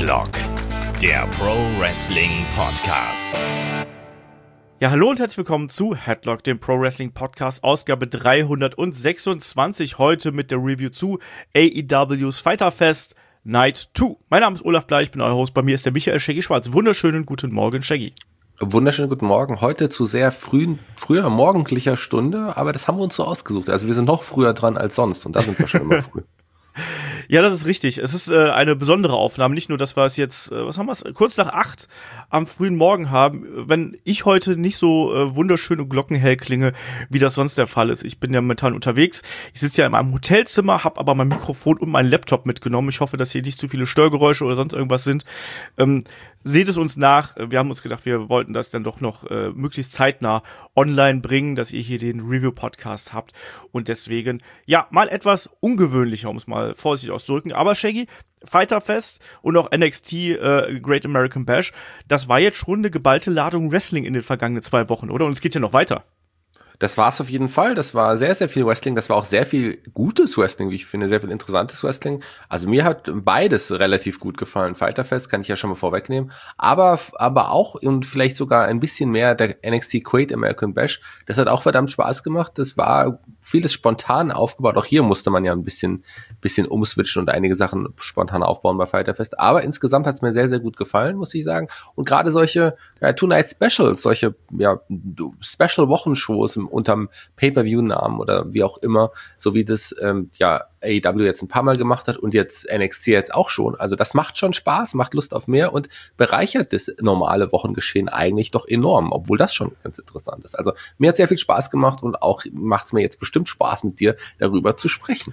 Headlock, der Pro Wrestling Podcast. Ja, hallo und herzlich willkommen zu Headlock, dem Pro Wrestling Podcast, Ausgabe 326, heute mit der Review zu AEW's Fyter Fest Night 2. Mein Name ist Olaf Bleich, ich bin euer Host, bei mir ist der Michael Shaggy Schwarz. Wunderschönen guten Morgen, Shaggy. Wunderschönen guten Morgen, heute zu sehr früher morgendlicher Stunde, aber das haben wir uns so ausgesucht, also wir sind noch früher dran als sonst und da sind wir schon immer früh. Ja, das ist richtig. Es ist eine besondere Aufnahme. Nicht nur, dass wir es jetzt, kurz nach 8 am frühen Morgen haben, wenn ich heute nicht so wunderschön und glockenhell klinge, wie das sonst der Fall ist. Ich bin ja momentan unterwegs. Ich sitze ja in meinem Hotelzimmer, habe aber mein Mikrofon und meinen Laptop mitgenommen. Ich hoffe, dass hier nicht zu viele Störgeräusche oder sonst irgendwas sind. Seht es uns nach. Wir haben uns gedacht, wir wollten das dann doch noch möglichst zeitnah online bringen, dass ihr hier den Review-Podcast habt. Und deswegen, ja, mal etwas ungewöhnlicher, um es mal vorsichtig auszudrücken. Aber Shaggy, Fyter Fest und auch NXT Great American Bash, das war jetzt schon eine geballte Ladung Wrestling in den vergangenen 2 Wochen, oder? Und es geht ja noch weiter. Das war es auf jeden Fall. Das war sehr, sehr viel Wrestling. Das war auch sehr viel gutes Wrestling, wie ich finde, sehr viel interessantes Wrestling. Also mir hat beides relativ gut gefallen. Fyter Fest kann ich ja schon mal vorwegnehmen. Aber auch und vielleicht sogar ein bisschen mehr der NXT Great American Bash. Das hat auch verdammt Spaß gemacht. Das war vieles spontan aufgebaut. Auch hier musste man ja ein bisschen umswitchen und einige Sachen spontan aufbauen bei Fyter Fest. Aber insgesamt hat es mir sehr, sehr gut gefallen, muss ich sagen. Und gerade solche Two-Night Specials, solche Special-Wochenshows unterm Pay-Per-View-Namen oder wie auch immer, so wie das AEW jetzt ein paar Mal gemacht hat und jetzt NXT jetzt auch schon. Also das macht schon Spaß, macht Lust auf mehr und bereichert das normale Wochengeschehen eigentlich doch enorm, obwohl das schon ganz interessant ist. Also mir hat sehr viel Spaß gemacht und auch macht es mir jetzt bestimmt Spaß, mit dir darüber zu sprechen.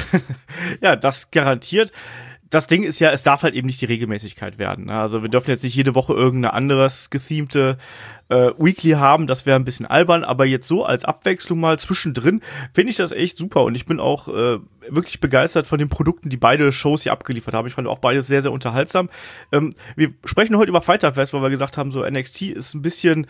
Ja, das garantiert. Das Ding ist ja, es darf halt eben nicht die Regelmäßigkeit werden. Also wir dürfen jetzt nicht jede Woche irgendeine anderes gethemte Weekly haben, das wäre ein bisschen albern, aber jetzt so als Abwechslung mal zwischendrin finde ich das echt super und ich bin auch wirklich begeistert von den Produkten, die beide Shows hier abgeliefert haben. Ich fand auch beides sehr, sehr unterhaltsam. Wir sprechen heute über Fyter Fest, weil wir gesagt haben, so NXT ist ein bisschen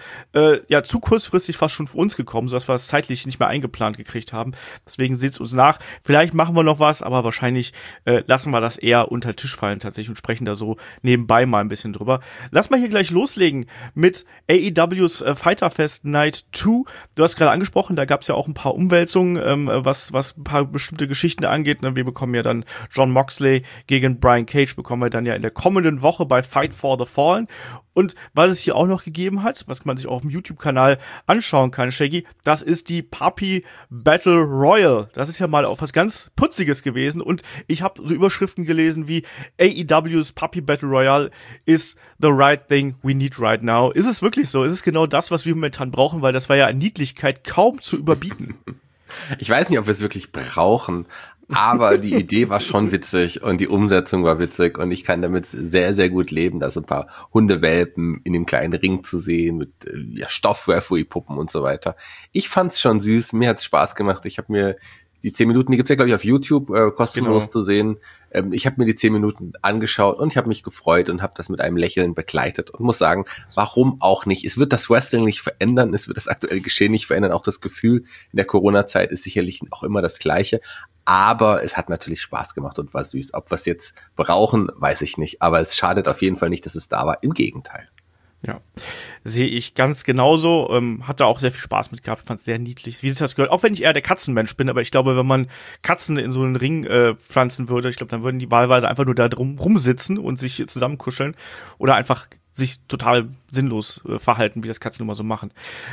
zu kurzfristig fast schon für uns gekommen, sodass wir es zeitlich nicht mehr eingeplant gekriegt haben. Deswegen seht's uns nach. Vielleicht machen wir noch was, aber wahrscheinlich lassen wir das eher unter den Tisch fallen tatsächlich und sprechen da so nebenbei mal ein bisschen drüber. Lass mal hier gleich loslegen mit AEW's Fyter Fest Night 2. Du hast gerade angesprochen, da gab es ja auch ein paar Umwälzungen, was ein paar bestimmte Geschichten angeht. Wir bekommen ja dann Jon Moxley gegen Brian Cage, bekommen wir dann ja in der kommenden Woche bei Fight for the Fallen. Und was es hier auch noch gegeben hat, was man sich auch auf dem YouTube-Kanal anschauen kann, Shaggy, das ist die Puppy Battle Royal. Das ist ja mal auch was ganz Putziges gewesen. Und ich habe so Überschriften gelesen wie AEW's Puppy Battle Royale is the right thing we need right now. Ist es wirklich so? Ist es genau das, was wir momentan brauchen? Weil das war ja an Niedlichkeit kaum zu überbieten. Ich weiß nicht, ob wir es wirklich brauchen, aber die Idee war schon witzig und die Umsetzung war witzig und ich kann damit sehr, sehr gut leben, da so ein paar Hundewelpen in dem kleinen Ring zu sehen mit Stoffreferee-Puppen und so weiter. Ich fand's schon süß, mir hat's Spaß gemacht. Ich habe mir die 10 Minuten, die gibt's ja, glaube ich, auf YouTube kostenlos zu sehen. Ich habe mir die 10 Minuten angeschaut und ich habe mich gefreut und habe das mit einem Lächeln begleitet und muss sagen, warum auch nicht? Es wird das Wrestling nicht verändern, es wird das aktuelle Geschehen nicht verändern. Auch das Gefühl in der Corona-Zeit ist sicherlich auch immer das Gleiche. Aber es hat natürlich Spaß gemacht und war süß. Ob wir es jetzt brauchen, weiß ich nicht. Aber es schadet auf jeden Fall nicht, dass es da war. Im Gegenteil. Ja, sehe ich ganz genauso. Hatte auch sehr viel Spaß mit gehabt, fand es sehr niedlich, wie sich das gehört. Auch wenn ich eher der Katzenmensch bin, aber ich glaube, wenn man Katzen in so einen Ring pflanzen würde, ich glaube, dann würden die wahlweise einfach nur da drum rumsitzen und sich zusammenkuscheln oder einfach sich total sinnlos verhalten, wie das Katzen nun mal so machen.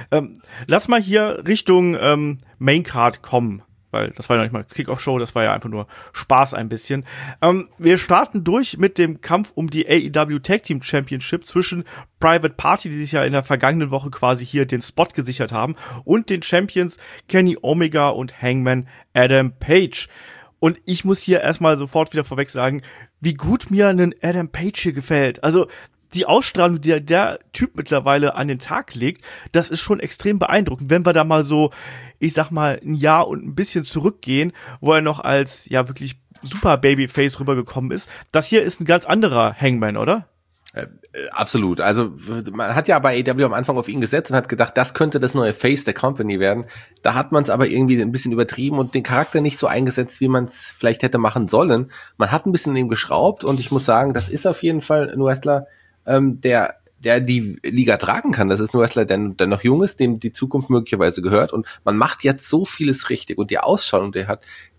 Lass mal hier Richtung Maincard kommen. Weil das war ja nicht mal Kickoff-Show, das war ja einfach nur Spaß ein bisschen. Wir starten durch mit dem Kampf um die AEW Tag Team Championship zwischen Private Party, die sich ja in der vergangenen Woche quasi hier den Spot gesichert haben, und den Champions Kenny Omega und Hangman Adam Page. Und ich muss hier erstmal sofort wieder vorweg sagen, wie gut mir ein Adam Page hier gefällt. Also die Ausstrahlung, die der Typ mittlerweile an den Tag legt, das ist schon extrem beeindruckend. Wenn wir da mal so, ich sag mal, ein Jahr und ein bisschen zurückgehen, wo er noch als, ja, wirklich super Babyface rübergekommen ist. Das hier ist ein ganz anderer Hangman, oder? Absolut. Also man hat ja bei AEW am Anfang auf ihn gesetzt und hat gedacht, das könnte das neue Face der Company werden. Da hat man es aber irgendwie ein bisschen übertrieben und den Charakter nicht so eingesetzt, wie man es vielleicht hätte machen sollen. Man hat ein bisschen an ihm geschraubt und ich muss sagen, das ist auf jeden Fall ein Wrestler, der die Liga tragen kann. Das ist ein Wrestler, der noch jung ist, dem die Zukunft möglicherweise gehört und man macht jetzt so vieles richtig und die Ausstrahlung, die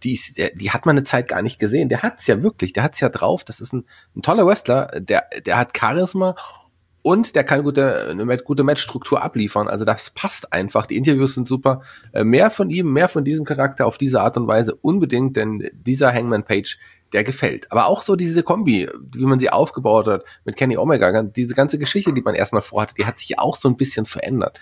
hat man eine Zeit gar nicht gesehen. Der hat's ja wirklich, der hat's ja drauf. Das ist ein toller Wrestler, der hat Charisma und der kann eine gute Matchstruktur abliefern. Also das passt einfach. Die Interviews sind super. Mehr von ihm, mehr von diesem Charakter auf diese Art und Weise unbedingt, denn dieser Hangman Page, der gefällt. Aber auch so diese Kombi, wie man sie aufgebaut hat mit Kenny Omega, diese ganze Geschichte, die man erstmal vorhatte, die hat sich auch so ein bisschen verändert.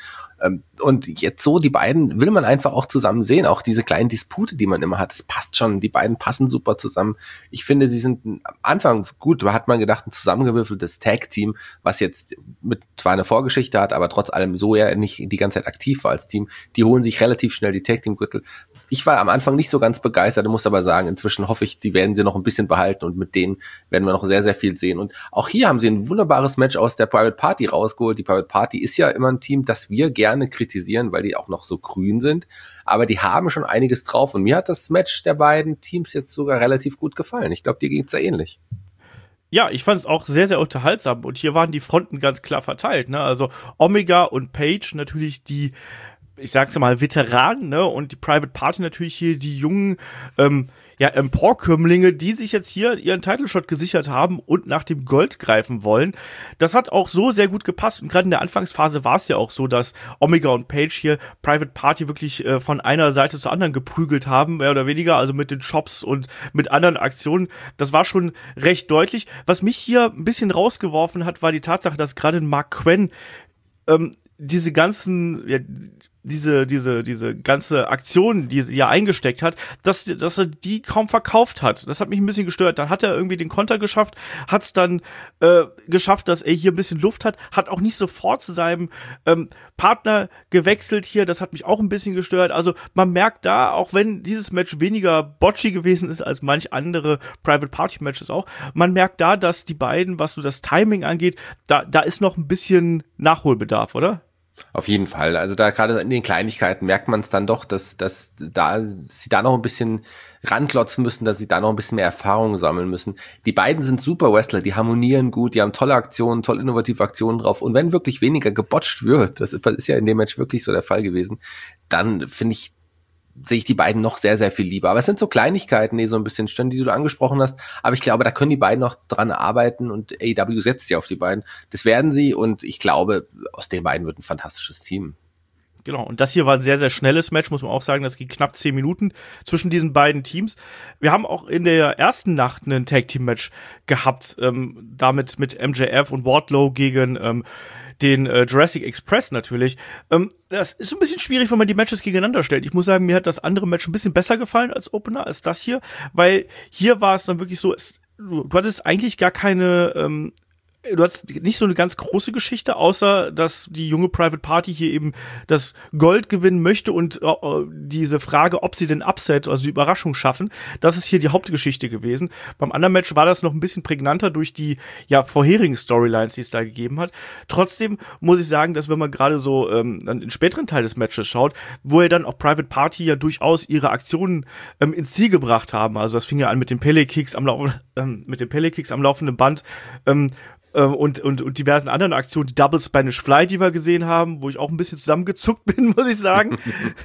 Und jetzt so, die beiden will man einfach auch zusammen sehen, auch diese kleinen Dispute, die man immer hat, das passt schon, die beiden passen super zusammen. Ich finde, sie sind am Anfang, gut, da hat man gedacht, ein zusammengewürfeltes Tag-Team, was jetzt mit zwar eine Vorgeschichte hat, aber trotz allem so ja nicht die ganze Zeit aktiv war als Team, die holen sich relativ schnell die Tag-Team-Gürtel. Ich war am Anfang nicht so ganz begeistert, muss aber sagen, inzwischen hoffe ich, die werden sie noch ein bisschen behalten und mit denen werden wir noch sehr, sehr viel sehen. Und auch hier haben sie ein wunderbares Match aus der Private Party rausgeholt. Die Private Party ist ja immer ein Team, das wir gerne kritisieren, weil die auch noch so grün sind. Aber die haben schon einiges drauf und mir hat das Match der beiden Teams jetzt sogar relativ gut gefallen. Ich glaube, dir ging's ja ähnlich. Ja, ich fand es auch sehr, sehr unterhaltsam und hier waren die Fronten ganz klar verteilt, ne? Also Omega und Page natürlich die, ich sag's mal, Veteranen, ne? Und die Private Party natürlich hier die jungen, Emporkömmlinge, die sich jetzt hier ihren Title-Shot gesichert haben und nach dem Gold greifen wollen. Das hat auch so sehr gut gepasst und gerade in der Anfangsphase war es ja auch so, dass Omega und Page hier Private Party wirklich von einer Seite zur anderen geprügelt haben, mehr oder weniger, also mit den Chops und mit anderen Aktionen. Das war schon recht deutlich. Was mich hier ein bisschen rausgeworfen hat, war die Tatsache, dass gerade Mark Quinn diese ganzen, diese ganze Aktion, die er eingesteckt hat, dass er die kaum verkauft hat. Das hat mich ein bisschen gestört. Dann hat er irgendwie den Konter geschafft, hat es dann geschafft, dass er hier ein bisschen Luft hat auch nicht sofort zu seinem Partner gewechselt hier. Das hat mich auch ein bisschen gestört. Also man merkt da, auch wenn dieses Match weniger botchy gewesen ist als manch andere Private Party Matches auch, man merkt da, dass die beiden, was so das Timing angeht, da ist noch ein bisschen Nachholbedarf, oder? Auf jeden Fall. Also da gerade in den Kleinigkeiten merkt man es dann doch, dass sie da noch ein bisschen ranklotzen müssen, dass sie da noch ein bisschen mehr Erfahrung sammeln müssen. Die beiden sind super Wrestler, die harmonieren gut, die haben tolle Aktionen, toll innovative Aktionen drauf. Und wenn wirklich weniger gebotcht wird, das ist ja in dem Match wirklich so der Fall gewesen, dann sehe ich die beiden noch sehr, sehr viel lieber. Aber es sind so Kleinigkeiten, die so ein bisschen stören, die du angesprochen hast. Aber ich glaube, da können die beiden noch dran arbeiten und AEW setzt ja auf die beiden. Das werden sie und ich glaube, aus den beiden wird ein fantastisches Team. Genau, und das hier war ein sehr, sehr schnelles Match, muss man auch sagen. Das ging knapp 10 Minuten zwischen diesen beiden Teams. Wir haben auch in der ersten Nacht ein Tag-Team-Match gehabt, damit mit MJF und Wardlow gegen den Jurassic Express natürlich. Das ist ein bisschen schwierig, wenn man die Matches gegeneinander stellt. Ich muss sagen, mir hat das andere Match ein bisschen besser gefallen als Opener, als das hier, weil hier war es dann wirklich so, du hattest eigentlich gar keine du hast nicht so eine ganz große Geschichte, außer dass die junge Private Party hier eben das Gold gewinnen möchte und diese Frage, ob sie den Upset, also die Überraschung schaffen, das ist hier die Hauptgeschichte gewesen. Beim anderen Match war das noch ein bisschen prägnanter durch die vorherigen Storylines, die es da gegeben hat. Trotzdem muss ich sagen, dass wenn man gerade so dann den späteren Teil des Matches schaut, wo dann auch Private Party ja durchaus ihre Aktionen ins Ziel gebracht haben. Also das fing ja an mit den Pele-Kicks am laufenden Band, und diversen anderen Aktionen, die Double Spanish Fly, die wir gesehen haben, wo ich auch ein bisschen zusammengezuckt bin, muss ich sagen.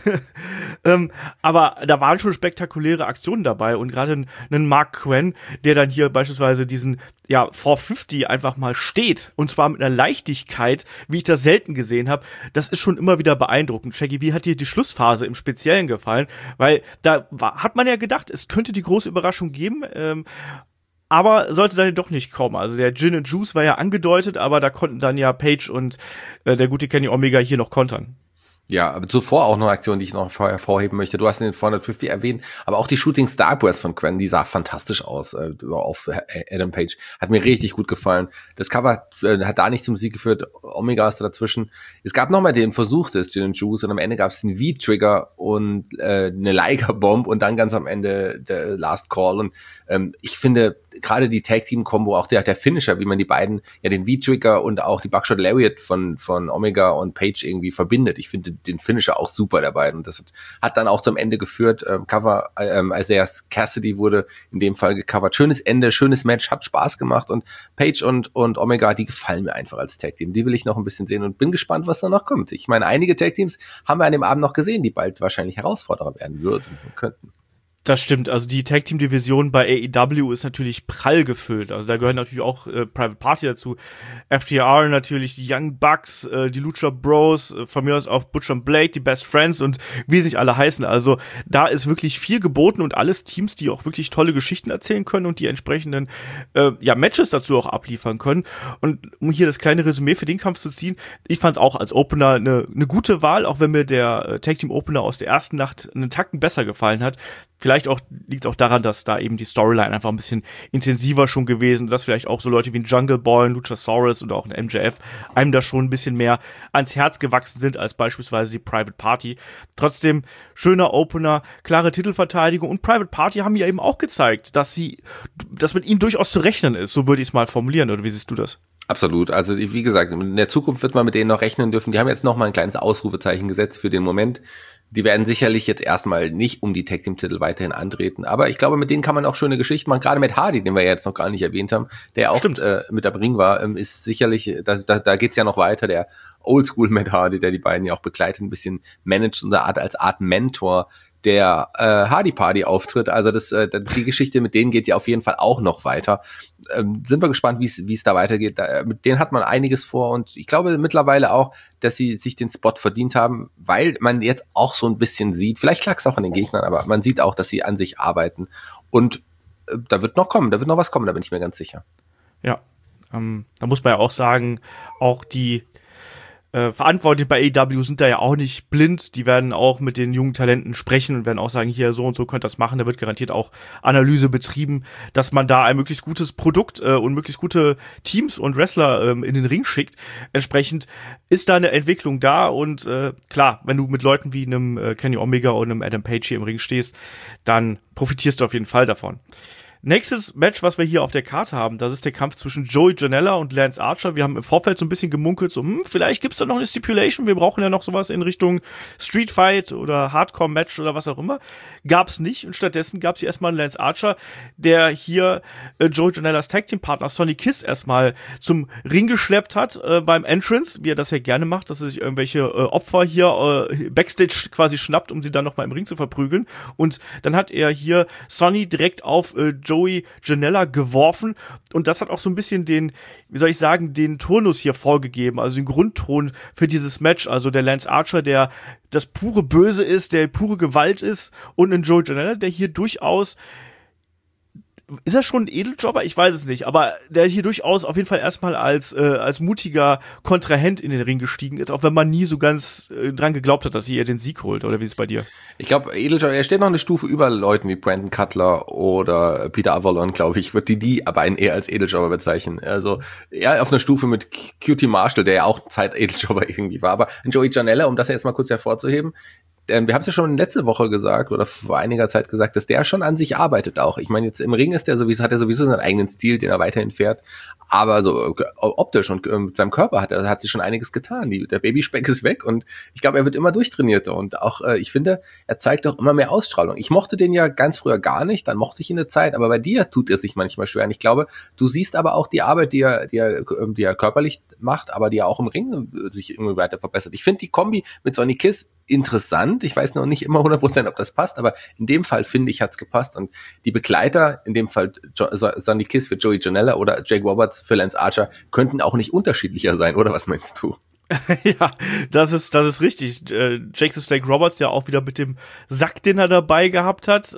Aber da waren schon spektakuläre Aktionen dabei und gerade ein Mark Quinn, der dann hier beispielsweise diesen 450 einfach mal steht und zwar mit einer Leichtigkeit, wie ich das selten gesehen habe, das ist schon immer wieder beeindruckend. Shaggy, wie hat dir die Schlussphase im Speziellen gefallen? Weil da hat man ja gedacht, es könnte die große Überraschung geben, aber sollte dann doch nicht kommen. Also der Gin and Juice war ja angedeutet, aber da konnten dann ja Page und der gute Kenny Omega hier noch kontern. Ja, aber zuvor auch noch eine Aktion, die ich noch hervorheben möchte. Du hast den 450 erwähnt, aber auch die Shooting Star Press von Quinn, die sah fantastisch aus auf Adam Page. Hat mir richtig gut gefallen. Das Cover hat da nicht zum Sieg geführt. Omega ist da dazwischen. Es gab nochmal den Versuch des Gin and Juice und am Ende gab es den V-Trigger und eine Liger Bomb und dann ganz am Ende der Last Call. Und ich finde, gerade die Tag-Team-Kombo, auch der Finisher, wie man die beiden, ja den V-Trigger und auch die Buckshot Lariat von Omega und Page irgendwie verbindet. Ich finde den Finisher auch super der beiden. Und das hat dann auch zum Ende geführt. Cover Isaiah Cassidy wurde in dem Fall gecovert. Schönes Ende, schönes Match, hat Spaß gemacht und Page und Omega, die gefallen mir einfach als Tag-Team. Die will ich noch ein bisschen sehen und bin gespannt, was da noch kommt. Ich meine, einige Tag-Teams haben wir an dem Abend noch gesehen, die bald wahrscheinlich Herausforderer werden würden und könnten. Das stimmt, also die Tag-Team-Division bei AEW ist natürlich prall gefüllt. Also da gehören natürlich auch Private Party dazu, FTR natürlich, die Young Bucks, die Lucha Bros, von mir aus auch Butcher und Blade, die Best Friends und wie sie nicht alle heißen. Also da ist wirklich viel geboten und alles Teams, die auch wirklich tolle Geschichten erzählen können und die entsprechenden Matches dazu auch abliefern können. Und um hier das kleine Resümee für den Kampf zu ziehen, ich fand es auch als Opener eine gute Wahl, auch wenn mir der Tag-Team-Opener aus der ersten Nacht einen Tacken besser gefallen hat. Vielleicht liegt es auch daran, dass da eben die Storyline einfach ein bisschen intensiver schon gewesen ist, dass vielleicht auch so Leute wie ein Jungle Boy, ein Luchasaurus oder auch ein MJF einem da schon ein bisschen mehr ans Herz gewachsen sind als beispielsweise die Private Party. Trotzdem schöner Opener, klare Titelverteidigung und Private Party haben ja eben auch gezeigt, dass mit ihnen durchaus zu rechnen ist, so würde ich es mal formulieren, oder wie siehst du das? Absolut, also wie gesagt, in der Zukunft wird man mit denen noch rechnen dürfen. Die haben jetzt noch mal ein kleines Ausrufezeichen gesetzt für den Moment. Die werden sicherlich jetzt erstmal nicht um die Tag-Team-Titel weiterhin antreten, aber ich glaube, mit denen kann man auch schöne Geschichten machen. Gerade mit Hardy, den wir ja jetzt noch gar nicht erwähnt haben, der auch mit am Ring war, ist sicherlich, da geht's ja noch weiter, der Oldschool Matt Hardy, der die beiden ja auch begleitet, ein bisschen managt und als Art Mentor der Hardy Party auftritt. Also die Geschichte mit denen geht ja auf jeden Fall auch noch weiter. Sind wir gespannt, wie es da weitergeht. Mit denen hat man einiges vor und ich glaube mittlerweile auch, dass sie sich den Spot verdient haben, weil man jetzt auch so ein bisschen sieht, vielleicht lag es auch an den Gegnern, aber man sieht auch, dass sie an sich arbeiten und da wird noch was kommen, da bin ich mir ganz sicher. Ja, da muss man ja auch sagen, auch die Verantwortliche bei AEW sind da ja auch nicht blind, die werden auch mit den jungen Talenten sprechen und werden auch sagen, hier so und so könnt ihr das machen, da wird garantiert auch Analyse betrieben, dass man da ein möglichst gutes Produkt und möglichst gute Teams und Wrestler in den Ring schickt. Entsprechend ist da eine Entwicklung da und klar, wenn du mit Leuten wie einem Kenny Omega und einem Adam Page hier im Ring stehst, dann profitierst du auf jeden Fall davon. Nächstes Match, was wir hier auf der Karte haben, das ist der Kampf zwischen Joey Janela und Lance Archer. Wir haben im Vorfeld so ein bisschen gemunkelt, so, vielleicht gibt's da noch eine Stipulation, wir brauchen ja noch sowas in Richtung Street Fight oder Hardcore-Match oder was auch immer. Gab's nicht und stattdessen gab's hier erstmal einen Lance Archer, der hier Joey Janelas Tag-Team-Partner Sonny Kiss erstmal zum Ring geschleppt hat beim Entrance, wie er das ja gerne macht, dass er sich irgendwelche Opfer hier Backstage quasi schnappt, um sie dann nochmal im Ring zu verprügeln. Und dann hat er hier Sonny direkt auf Joey Janela geworfen und das hat auch so ein bisschen den Turnus hier vorgegeben, also den Grundton für dieses Match, also der Lance Archer, der das pure Böse ist, der pure Gewalt ist und ein Joey Janela, der hier durchaus ist er schon ein Edeljobber? Ich weiß es nicht, aber der hier durchaus auf jeden Fall erstmal als mutiger Kontrahent in den Ring gestiegen ist, auch wenn man nie so ganz dran geglaubt hat, dass er den Sieg holt, oder wie ist es bei dir? Ich glaube, Edeljobber, er steht noch eine Stufe über Leuten wie Brandon Cutler oder Peter Avalon, glaube ich, wird die aber einen eher als Edeljobber bezeichnen. Also eher auf einer Stufe mit QT Marshall, der ja auch Zeit Edeljobber irgendwie war, aber ein Joey Janela, um das jetzt mal kurz hervorzuheben, wir haben es ja schon letzte Woche gesagt oder vor einiger Zeit gesagt, dass der schon an sich arbeitet auch. Ich meine, jetzt im Ring hat er sowieso seinen eigenen Stil, den er weiterhin fährt. Aber so optisch und mit seinem Körper hat sich schon einiges getan. Der Babyspeck ist weg und ich glaube, er wird immer durchtrainierter. Und auch, ich finde, er zeigt auch immer mehr Ausstrahlung. Ich mochte den ja ganz früher gar nicht, dann mochte ich ihn eine Zeit, aber bei dir tut er sich manchmal schwer. Und ich glaube, du siehst aber auch die Arbeit, die er körperlich macht, aber die er auch im Ring sich irgendwie weiter verbessert. Ich finde die Kombi mit Sonny Kiss interessant. Ich weiß noch nicht immer 100%, ob das passt, aber in dem Fall, finde ich, hat's gepasst. Und die Begleiter, in dem Fall Sonny Kiss für Joey Janela oder Jake Roberts für Lance Archer, könnten auch nicht unterschiedlicher sein, oder was meinst du? Ja, das ist richtig. Jake Roberts ja auch wieder mit dem Sack, den er dabei gehabt hat,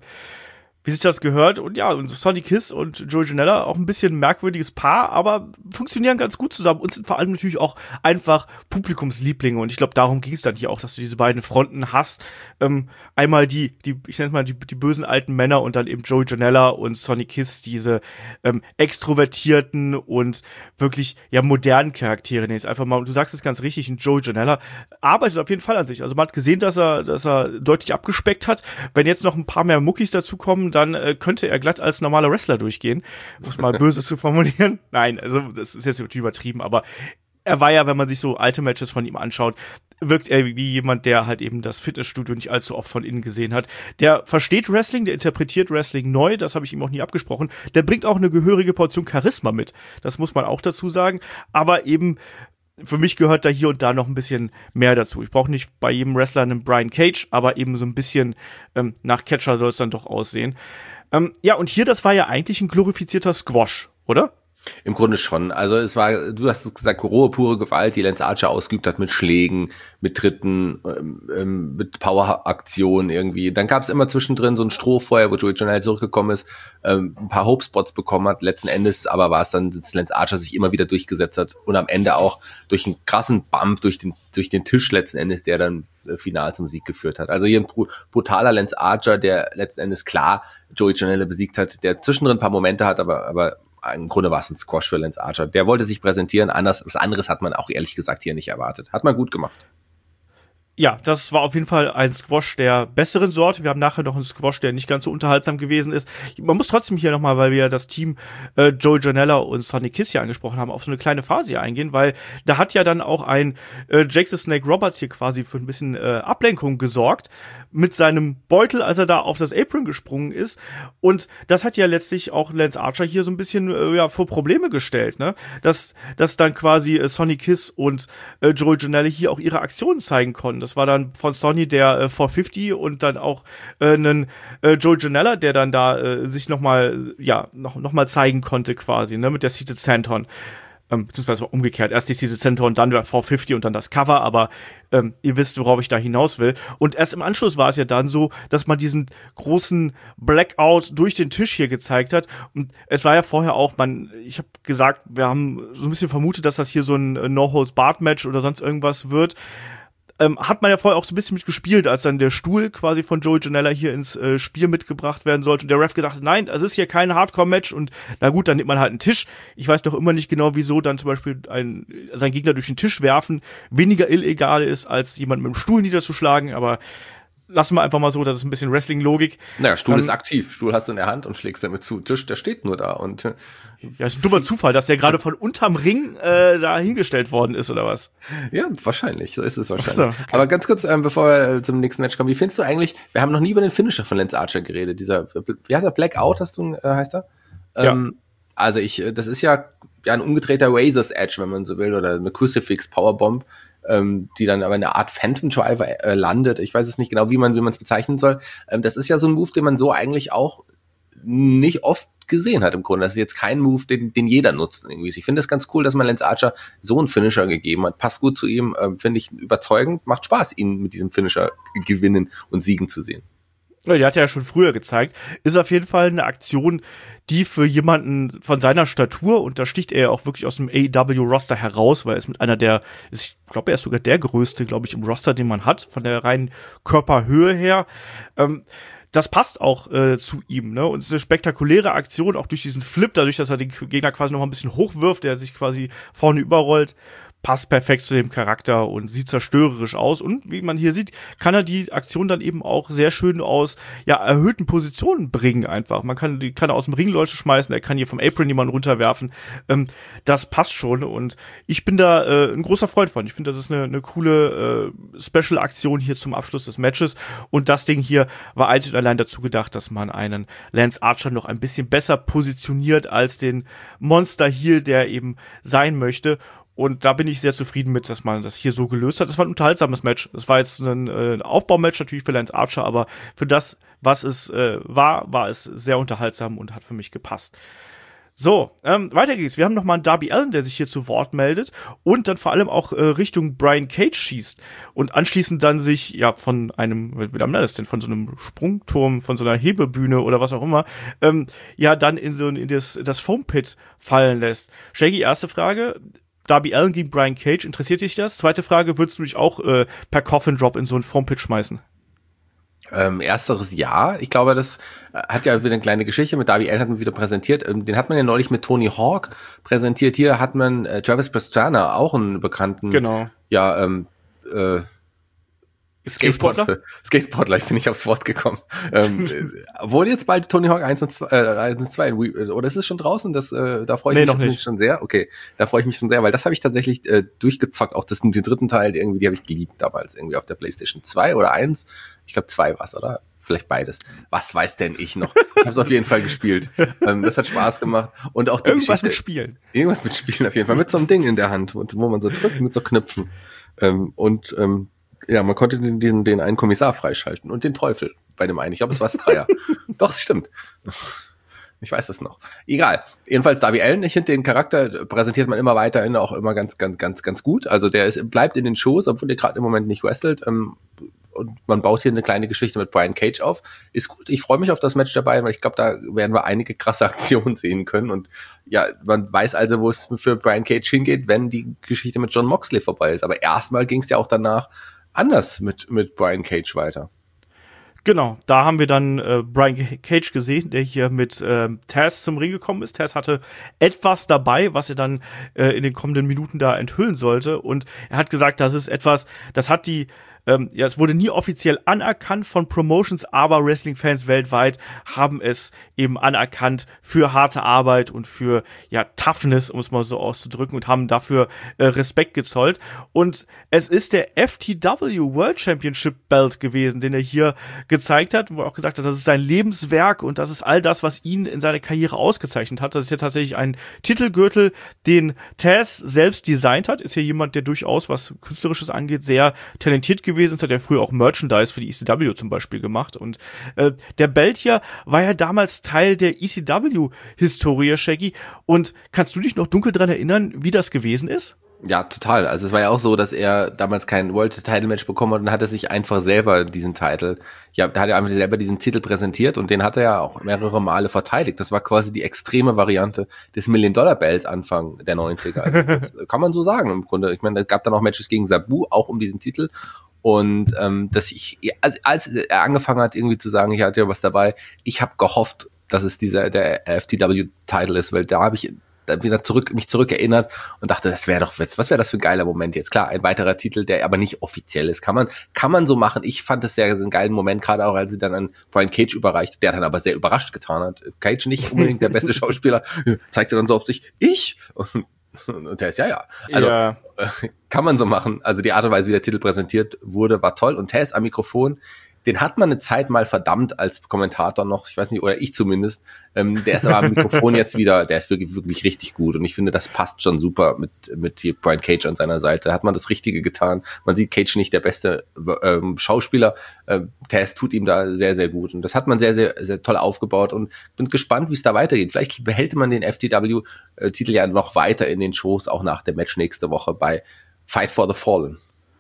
wie sich das gehört. Und ja, und Sonny Kiss und Joey Janela auch ein bisschen ein merkwürdiges Paar, aber funktionieren ganz gut zusammen und sind vor allem natürlich auch einfach Publikumslieblinge. Und ich glaube, darum ging es dann hier auch, dass du diese beiden Fronten hast. Einmal ich nenne mal die bösen alten Männer und dann eben Joey Janela und Sonny Kiss, diese extrovertierten und wirklich ja modernen Charaktere. Jetzt einfach mal, und du sagst es ganz richtig, ein Joey Janela arbeitet auf jeden Fall an sich. Also man hat gesehen, dass er deutlich abgespeckt hat. Wenn jetzt noch ein paar mehr Muckis dazukommen, und dann könnte er glatt als normaler Wrestler durchgehen, um es mal böse zu formulieren. Nein, also das ist jetzt übertrieben, aber er war ja, wenn man sich so alte Matches von ihm anschaut, wirkt er wie jemand, der halt eben das Fitnessstudio nicht allzu oft von innen gesehen hat. Der versteht Wrestling, der interpretiert Wrestling neu, das habe ich ihm auch nie abgesprochen. Der bringt auch eine gehörige Portion Charisma mit, das muss man auch dazu sagen. Aber eben, für mich gehört da hier und da noch ein bisschen mehr dazu. Ich brauche nicht bei jedem Wrestler einen Brian Cage, aber eben so ein bisschen nach Catcher soll es dann doch aussehen. Ja, und hier, das war ja eigentlich ein glorifizierter Squash, oder? Im Grunde schon. Also es war, du hast es gesagt, rohe, pure Gewalt, die Lance Archer ausgeübt hat mit Schlägen, mit Tritten, mit Power-Aktionen irgendwie. Dann gab es immer zwischendrin so ein Strohfeuer, wo Joey Janela zurückgekommen ist, ein paar Hope-Spots bekommen hat. Letzten Endes aber war es dann, dass Lance Archer sich immer wieder durchgesetzt hat und am Ende auch durch einen krassen Bump durch den Tisch letzten Endes, der dann final zum Sieg geführt hat. Also hier ein brutaler Lance Archer, der letzten Endes klar Joey Janela besiegt hat, der zwischendrin ein paar Momente hat, aber im Grunde war es ein Squash für Lance Archer. Der wollte sich präsentieren, was anderes hat man auch ehrlich gesagt hier nicht erwartet. Hat man gut gemacht. Ja, das war auf jeden Fall ein Squash der besseren Sorte. Wir haben nachher noch einen Squash, der nicht ganz so unterhaltsam gewesen ist. Man muss trotzdem hier nochmal, weil wir das Team Joey Janela und Sonny Kiss hier angesprochen haben, auf so eine kleine Phase hier eingehen, weil da hat ja dann auch ein Jake the Snake Roberts hier quasi für ein bisschen Ablenkung gesorgt mit seinem Beutel, als er da auf das Apron gesprungen ist. Und das hat ja letztlich auch Lance Archer hier so ein bisschen vor Probleme gestellt, ne? Dass dann quasi Sonny Kiss und Joey Janela hier auch ihre Aktionen zeigen konnten. Das war dann von Sonny der 450 und dann auch einen Joey Janela, der dann da sich noch mal zeigen konnte quasi, ne, mit der Seated Senton. Beziehungsweise umgekehrt, erst die Seated Senton, dann der 450 und dann das Cover, aber ihr wisst, worauf ich da hinaus will. Und erst im Anschluss war es ja dann so, dass man diesen großen Blackout durch den Tisch hier gezeigt hat. Und es war ja vorher auch, ich habe gesagt, wir haben so ein bisschen vermutet, dass das hier so ein No-Holds-Barred-Match oder sonst irgendwas wird. Hat man ja vorher auch so ein bisschen mitgespielt, als dann der Stuhl quasi von Joey Janela hier ins Spiel mitgebracht werden sollte und der Ref gesagt hat, nein, es ist hier kein Hardcore-Match und na gut, dann nimmt man halt einen Tisch. Ich weiß doch immer nicht genau, wieso dann zum Beispiel sein Gegner durch den Tisch werfen weniger illegal ist, als jemanden mit dem Stuhl niederzuschlagen, aber lassen wir einfach mal so, das ist ein bisschen Wrestling-Logik. Naja, Stuhl ist aktiv. Stuhl hast du in der Hand und schlägst damit zu. Tisch, der steht nur da und ja, ist ein dummer Zufall, dass der gerade von unterm Ring da hingestellt worden ist, oder was? Ja, wahrscheinlich. So ist es wahrscheinlich. Ach so, okay. Aber ganz kurz, bevor wir zum nächsten Match kommen, wie findest du eigentlich, wir haben noch nie über den Finisher von Lance Archer geredet, wie heißt er, Blackout, heißt er? Ja. Also das ist ja ein umgedrehter Razor's Edge, wenn man so will, oder eine Crucifix Powerbomb, die dann aber in einer Art Phantom Driver landet. Ich weiß es nicht genau, wie man es bezeichnen soll. Das ist ja so ein Move, den man so eigentlich auch nicht oft gesehen hat im Grunde. Das ist jetzt kein Move, den jeder nutzt irgendwie. Ich finde es ganz cool, dass man Lance Archer so einen Finisher gegeben hat. Passt gut zu ihm, finde ich überzeugend. Macht Spaß, ihn mit diesem Finisher gewinnen und siegen zu sehen. Ja, die hat er ja schon früher gezeigt. Ist auf jeden Fall eine Aktion, die für jemanden von seiner Statur, und da sticht er ja auch wirklich aus dem AEW-Roster heraus, weil er ist mit ich glaube, er ist sogar der größte, glaube ich, im Roster, den man hat, von der reinen Körperhöhe her. Das passt auch zu ihm, ne? Und es ist eine spektakuläre Aktion, auch durch diesen Flip, dadurch, dass er den Gegner quasi noch mal ein bisschen hochwirft, der sich quasi vorne überrollt. Passt perfekt zu dem Charakter und sieht zerstörerisch aus. Und wie man hier sieht, kann er die Aktion dann eben auch sehr schön aus erhöhten Positionen bringen einfach. Kann er aus dem Ring Leute schmeißen, er kann hier vom Apron jemanden runterwerfen. Das passt schon und ich bin da ein großer Freund von. Ich finde, das ist eine coole Special-Aktion hier zum Abschluss des Matches. Und das Ding hier war einzig und allein dazu gedacht, dass man einen Lance Archer noch ein bisschen besser positioniert als den Monster-Heel, der eben sein möchte. Und da bin ich sehr zufrieden mit, dass man das hier so gelöst hat. Das war ein unterhaltsames Match. Es war jetzt ein Aufbaumatch natürlich für Lance Archer, aber für das, was es war es sehr unterhaltsam und hat für mich gepasst. So, weiter geht's. Wir haben noch mal einen Darby Allin, der sich hier zu Wort meldet und dann vor allem auch Richtung Brian Cage schießt und anschließend dann sich von einem, wie nennt man das denn, von so einem Sprungturm, von so einer Hebebühne oder was auch immer, dann in das Foam Pit fallen lässt. Shaggy, erste Frage. Darby Allin gegen Brian Cage, interessiert dich das? Zweite Frage, würdest du dich auch per Coffin Drop in so einen Foam Pit schmeißen? Ersteres ja. Ich glaube, das hat ja wieder eine kleine Geschichte mit Darby Allin, hat man wieder präsentiert. Den hat man ja neulich mit Tony Hawk präsentiert. Hier hat man Travis Pastrana, auch einen bekannten, genau. Skateboardler, ich bin nicht aufs Wort gekommen. Wurde jetzt bald Tony Hawk 1 und 2 oder ist es schon draußen? Da freue ich mich schon sehr. Okay, da freue ich mich schon sehr, weil das habe ich tatsächlich durchgezockt. Auch den dritten Teil irgendwie, die habe ich geliebt damals irgendwie auf der PlayStation 2 oder 1. Ich glaube 2 war's, oder? Vielleicht beides. Was weiß denn ich noch? Ich habe es auf jeden Fall gespielt. Das hat Spaß gemacht. Und auch die Irgendwas Geschichte, mit Spielen. Irgendwas mit Spielen auf jeden Fall. Mit so einem Ding in der Hand, wo man so drückt, mit so Knöpfen. Ja, man konnte den einen Kommissar freischalten und den Teufel bei dem einen. Ich glaube, es war das Dreier. Doch, es stimmt. Ich weiß es noch. Egal. Jedenfalls Darby Allin, ich finde den Charakter präsentiert man immer weiterhin auch immer ganz gut. Also der bleibt in den Shows, obwohl er gerade im Moment nicht wrestelt. Und man baut hier eine kleine Geschichte mit Brian Cage auf. Ist gut. Ich freue mich auf das Match dabei, weil ich glaube, da werden wir einige krasse Aktionen sehen können. Und ja, man weiß also, wo es für Brian Cage hingeht, wenn die Geschichte mit Jon Moxley vorbei ist. Aber erstmal ging es ja auch danach anders mit Brian Cage weiter. Genau, da haben wir dann Brian Cage gesehen, der hier mit Taz zum Ring gekommen ist. Taz hatte etwas dabei, was er dann in den kommenden Minuten da enthüllen sollte. Und er hat gesagt, das ist etwas, das hat es wurde nie offiziell anerkannt von Promotions, aber Wrestling-Fans weltweit haben es eben anerkannt für harte Arbeit und für Toughness, um es mal so auszudrücken, und haben dafür Respekt gezollt. Und es ist der FTW World Championship Belt gewesen, den er hier gezeigt hat, wo er auch gesagt hat, das ist sein Lebenswerk und das ist all das, was ihn in seiner Karriere ausgezeichnet hat. Das ist ja tatsächlich ein Titelgürtel, den Taz selbst designt hat. Ist ja jemand, der durchaus, was Künstlerisches angeht, sehr talentiert gewesen ist, hat ja früher auch Merchandise für die ECW zum Beispiel gemacht. Und der Belt hier war ja damals Teil der ECW-Historie, Shaggy. Und kannst du dich noch dunkel dran erinnern, wie das gewesen ist? Ja, total. Also es war ja auch so, dass er damals kein World-Title-Match bekommen hat und hat er sich einfach selber diesen Titel, da hat er einfach selber diesen Titel präsentiert und den hat er ja auch mehrere Male verteidigt. Das war quasi die extreme Variante des $1-Million-Belts Anfang der 90er. Also das kann man so sagen im Grunde. Ich meine, es gab dann auch Matches gegen Sabu, auch um diesen Titel. Und als er angefangen hat, irgendwie zu sagen, ich hatte ja was dabei, ich habe gehofft, dass es der FTW-Title ist, weil da habe ich dann wieder mich zurückerinnert und dachte, was wäre das für ein geiler Moment jetzt? Klar, ein weiterer Titel, der aber nicht offiziell ist. Kann man so machen. Ich fand das sehr einen geilen Moment, gerade auch, als sie dann an Brian Cage überreicht, der dann aber sehr überrascht getan hat. Cage nicht unbedingt der beste Schauspieler, zeigte dann so auf sich, ich? Und der ist also kann man so machen. Also die Art und Weise, wie der Titel präsentiert wurde, war toll. Und Taz am Mikrofon, den hat man eine Zeit mal verdammt als Kommentator noch, ich weiß nicht, oder ich zumindest. Der ist aber am Mikrofon jetzt wieder, der ist wirklich richtig gut. Und ich finde, das passt schon super mit hier Brian Cage an seiner Seite. Da hat man das Richtige getan. Man sieht Cage nicht der beste Schauspieler. Taz tut ihm da sehr, sehr gut. Und das hat man sehr, sehr, sehr toll aufgebaut. Und bin gespannt, wie es da weitergeht. Vielleicht behält man den FTW-Titel ja noch weiter in den Shows, auch nach dem Match nächste Woche bei Fight for the Fallen.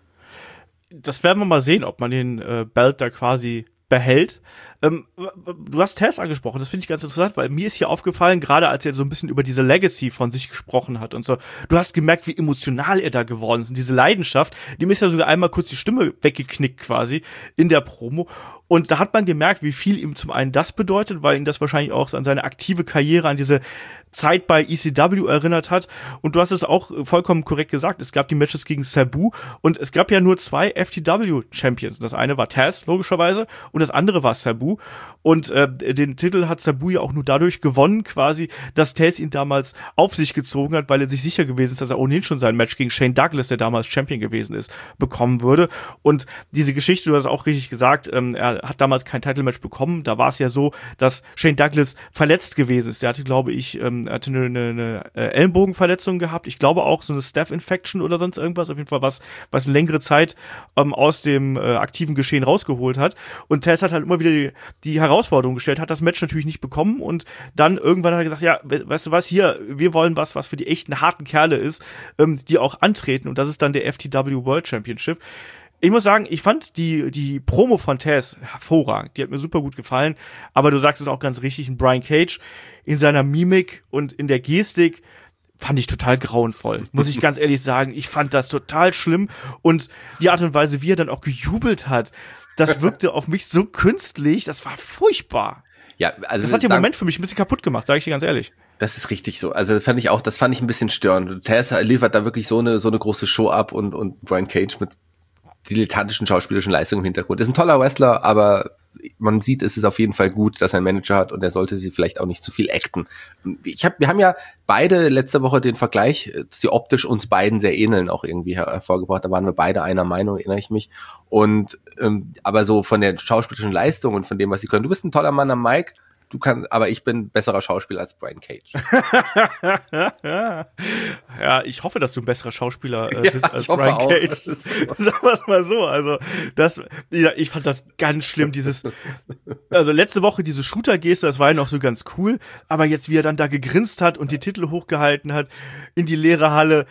Das werden wir mal sehen, ob man den Belt da quasi behält. Du hast Taz angesprochen, das finde ich ganz interessant, weil mir ist hier aufgefallen, gerade als er so ein bisschen über diese Legacy von sich gesprochen hat und so, du hast gemerkt, wie emotional er da geworden ist und diese Leidenschaft, dem ist ja sogar einmal kurz die Stimme weggeknickt quasi in der Promo und da hat man gemerkt, wie viel ihm zum einen das bedeutet, weil ihn das wahrscheinlich auch an seine aktive Karriere, an diese Zeit bei ECW erinnert hat und du hast es auch vollkommen korrekt gesagt, es gab die Matches gegen Sabu und es gab ja nur 2 FTW-Champions, das eine war Taz, logischerweise, und das andere war Sabu und den Titel hat Sabu ja auch nur dadurch gewonnen quasi, dass Taz ihn damals auf sich gezogen hat, weil er sich sicher gewesen ist, dass er ohnehin schon sein Match gegen Shane Douglas, der damals Champion gewesen ist, bekommen würde und diese Geschichte, du hast auch richtig gesagt, er hat damals kein Title-Match bekommen, da war es ja so, dass Shane Douglas verletzt gewesen ist, der hatte, glaube ich, hatte eine Ellenbogenverletzung gehabt, ich glaube auch so eine Staph-Infection oder sonst irgendwas, auf jeden Fall was eine längere Zeit aus dem aktiven Geschehen rausgeholt hat und Taz hat halt immer wieder die Herausforderung gestellt, hat das Match natürlich nicht bekommen und dann irgendwann hat er gesagt, ja, weißt du was, hier, wir wollen was für die echten harten Kerle ist, die auch antreten und das ist dann der FTW World Championship. Ich muss sagen, ich fand die Promo von Taz hervorragend, die hat mir super gut gefallen, aber du sagst es auch ganz richtig, ein Brian Cage in seiner Mimik und in der Gestik fand ich total grauenvoll, muss ich ganz ehrlich sagen. Ich fand das total schlimm und die Art und Weise, wie er dann auch gejubelt hat, das wirkte auf mich so künstlich, das war furchtbar. Ja, also das hat den Moment für mich ein bisschen kaputt gemacht, sage ich dir ganz ehrlich. Das ist richtig so. Also das fand ich ein bisschen störend. Taz liefert da wirklich so eine große Show ab und Brian Cage mit dilettantischen schauspielerischen Leistung im Hintergrund. Ist ein toller Wrestler, aber man sieht, es ist auf jeden Fall gut, dass er einen Manager hat und er sollte sie vielleicht auch nicht zu viel acten. Wir haben ja beide letzte Woche den Vergleich, dass sie optisch uns beiden sehr ähneln, auch irgendwie hervorgebracht. Da waren wir beide einer Meinung, erinnere ich mich. Und aber so von der schauspielerischen Leistung und von dem, was sie können. Du bist ein toller Mann am Mic. Aber ich bin besserer Schauspieler als Brian Cage. Ja, ich hoffe, dass du ein besserer Schauspieler bist als Brian Cage. Sagen wir es mal so. Also, ich fand das ganz schlimm, also letzte Woche diese Shooter-Geste, das war ja noch so ganz cool, aber jetzt, wie er dann da gegrinst hat und die Titel hochgehalten hat in die leere Halle.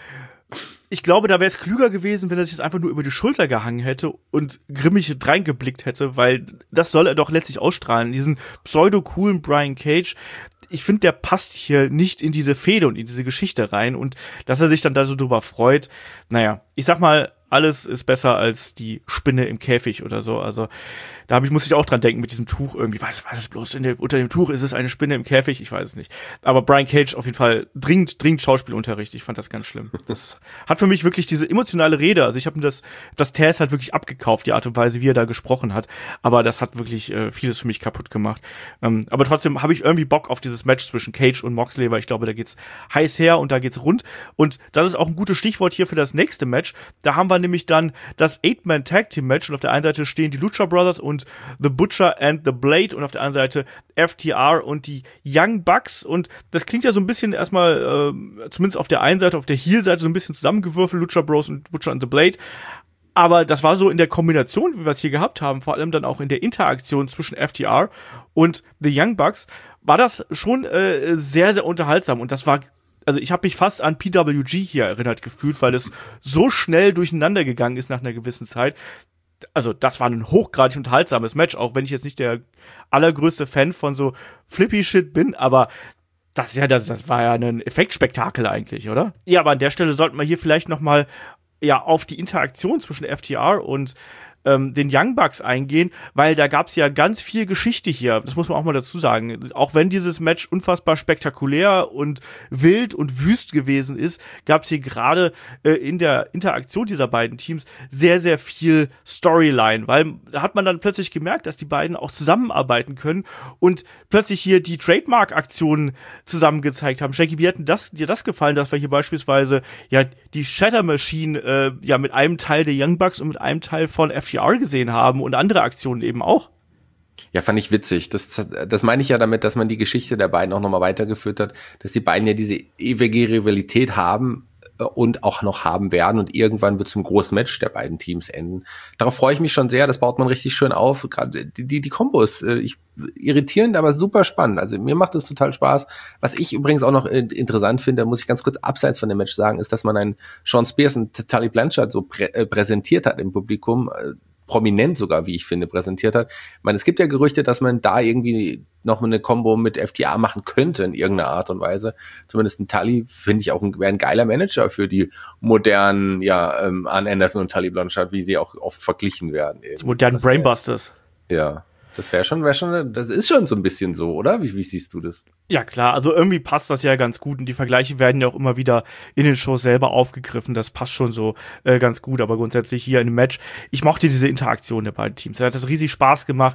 Ich glaube, da wäre es klüger gewesen, wenn er sich das einfach nur über die Schulter gehangen hätte und grimmig reingeblickt hätte, weil das soll er doch letztlich ausstrahlen. Diesen pseudo-coolen Brian Cage, ich finde, der passt hier nicht in diese Fehde und in diese Geschichte rein und dass er sich dann da so drüber freut, naja, ich sag mal, alles ist besser als die Spinne im Käfig oder so. Also da muss ich auch dran denken mit diesem Tuch irgendwie. Was ist bloß unter dem Tuch? Ist es eine Spinne im Käfig? Ich weiß es nicht. Aber Brian Cage auf jeden Fall dringend Schauspielunterricht. Ich fand das ganz schlimm. Das hat für mich wirklich diese emotionale Rede. Also ich habe das Taz halt wirklich abgekauft, die Art und Weise, wie er da gesprochen hat. Aber das hat wirklich vieles für mich kaputt gemacht. Aber trotzdem habe ich irgendwie Bock auf dieses Match zwischen Cage und Moxley, weil ich glaube, da geht's heiß her und da geht's rund. Und das ist auch ein gutes Stichwort hier für das nächste Match. Da haben wir nämlich dann das 8-Man-Tag-Team-Match und auf der einen Seite stehen die Lucha Brothers und The Butcher and The Blade und auf der anderen Seite FTR und die Young Bucks und das klingt ja so ein bisschen erstmal, zumindest auf der einen Seite, auf der Heel-Seite so ein bisschen zusammengewürfelt, Lucha Bros und Butcher and The Blade, aber das war so in der Kombination, wie wir es hier gehabt haben, vor allem dann auch in der Interaktion zwischen FTR und The Young Bucks, war das schon sehr, sehr unterhaltsam und das war, also ich habe mich fast an PWG hier erinnert gefühlt, weil es so schnell durcheinander gegangen ist nach einer gewissen Zeit. Also das war ein hochgradig unterhaltsames Match, auch wenn ich jetzt nicht der allergrößte Fan von so Flippy Shit bin, aber das war ja ein Effektspektakel eigentlich, oder? Ja, aber an der Stelle sollten wir hier vielleicht noch mal auf die Interaktion zwischen FTR und den Young Bucks eingehen, weil da gab's ja ganz viel Geschichte hier. Das muss man auch mal dazu sagen. Auch wenn dieses Match unfassbar spektakulär und wild und wüst gewesen ist, gab's hier gerade in der Interaktion dieser beiden Teams sehr, sehr viel Storyline, weil da hat man dann plötzlich gemerkt, dass die beiden auch zusammenarbeiten können und plötzlich hier die Trademark-Aktionen zusammen gezeigt haben. Shaggy, wie hat denn dir das gefallen, dass wir hier beispielsweise die Shatter Machine mit einem Teil der Young Bucks und mit einem Teil von FTR gesehen haben und andere Aktionen eben auch? Ja, fand ich witzig. Das meine ich ja damit, dass man die Geschichte der beiden auch nochmal weitergeführt hat, dass die beiden ja diese ewige Rivalität haben und auch noch haben werden und irgendwann wird es ein großes Match der beiden Teams enden. Darauf freue ich mich schon sehr, das baut man richtig schön auf. Gerade die Kombos, irritierend, aber super spannend. Also mir macht das total Spaß. Was ich übrigens auch noch interessant finde, muss ich ganz kurz abseits von dem Match sagen, ist, dass man einen Sean Spears und Tully Blanchard so präsentiert hat im Publikum, prominent sogar, wie ich finde, präsentiert hat. Ich meine, es gibt ja Gerüchte, dass man da irgendwie noch eine Combo mit FTA machen könnte in irgendeiner Art und Weise. Zumindest ein Tully, finde ich auch, wäre ein geiler Manager für die modernen, Arn Anderson und Tully Blanchard, wie sie auch oft verglichen werden. Die modernen Brainbusters. Ja, das wäre schon, das ist schon so ein bisschen so, oder? Wie siehst du das? Ja, klar, also irgendwie passt das ja ganz gut und die Vergleiche werden ja auch immer wieder in den Shows selber aufgegriffen, das passt schon so ganz gut, aber grundsätzlich hier in dem Match, ich mochte diese Interaktion der beiden Teams, da hat das riesig Spaß gemacht,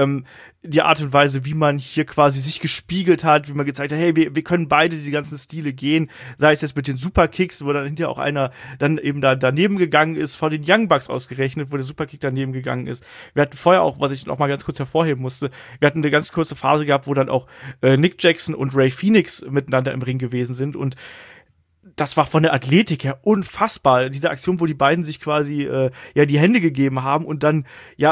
die Art und Weise, wie man hier quasi sich gespiegelt hat, wie man gezeigt hat, hey, wir können beide die ganzen Stile gehen, sei es jetzt mit den Superkicks, wo dann hinterher auch einer dann eben da daneben gegangen ist, von den Young Bucks ausgerechnet, wo der Superkick daneben gegangen ist. Wir hatten vorher auch, was ich noch mal ganz kurz hervorheben musste, wir hatten eine ganz kurze Phase gehabt, wo dann auch Nick Jackson und Ray Phoenix miteinander im Ring gewesen sind und das war von der Athletik her unfassbar. Diese Aktion, wo die beiden sich quasi die Hände gegeben haben und dann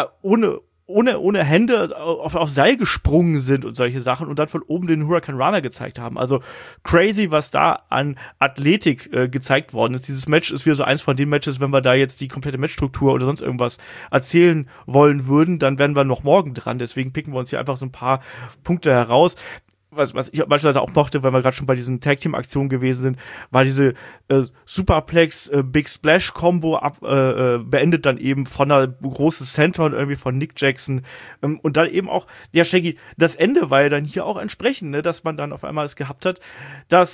ohne Hände auf Seil gesprungen sind und solche Sachen und dann von oben den Hurricane Runner gezeigt haben. Also crazy, was da an Athletik gezeigt worden ist. Dieses Match ist wieder so eins von den Matches, wenn wir da jetzt die komplette Matchstruktur oder sonst irgendwas erzählen wollen würden, dann wären wir noch morgen dran. Deswegen picken wir uns hier einfach so ein paar Punkte heraus. Was ich beispielsweise auch mochte, weil wir gerade schon bei diesen Tag-Team-Aktionen gewesen sind, war diese Superplex Big Splash-Kombo beendet dann eben von einer großen Senton irgendwie von Nick Jackson und dann eben auch, Shaggy, das Ende war ja dann hier auch entsprechend, ne, dass man dann auf einmal es gehabt hat, dass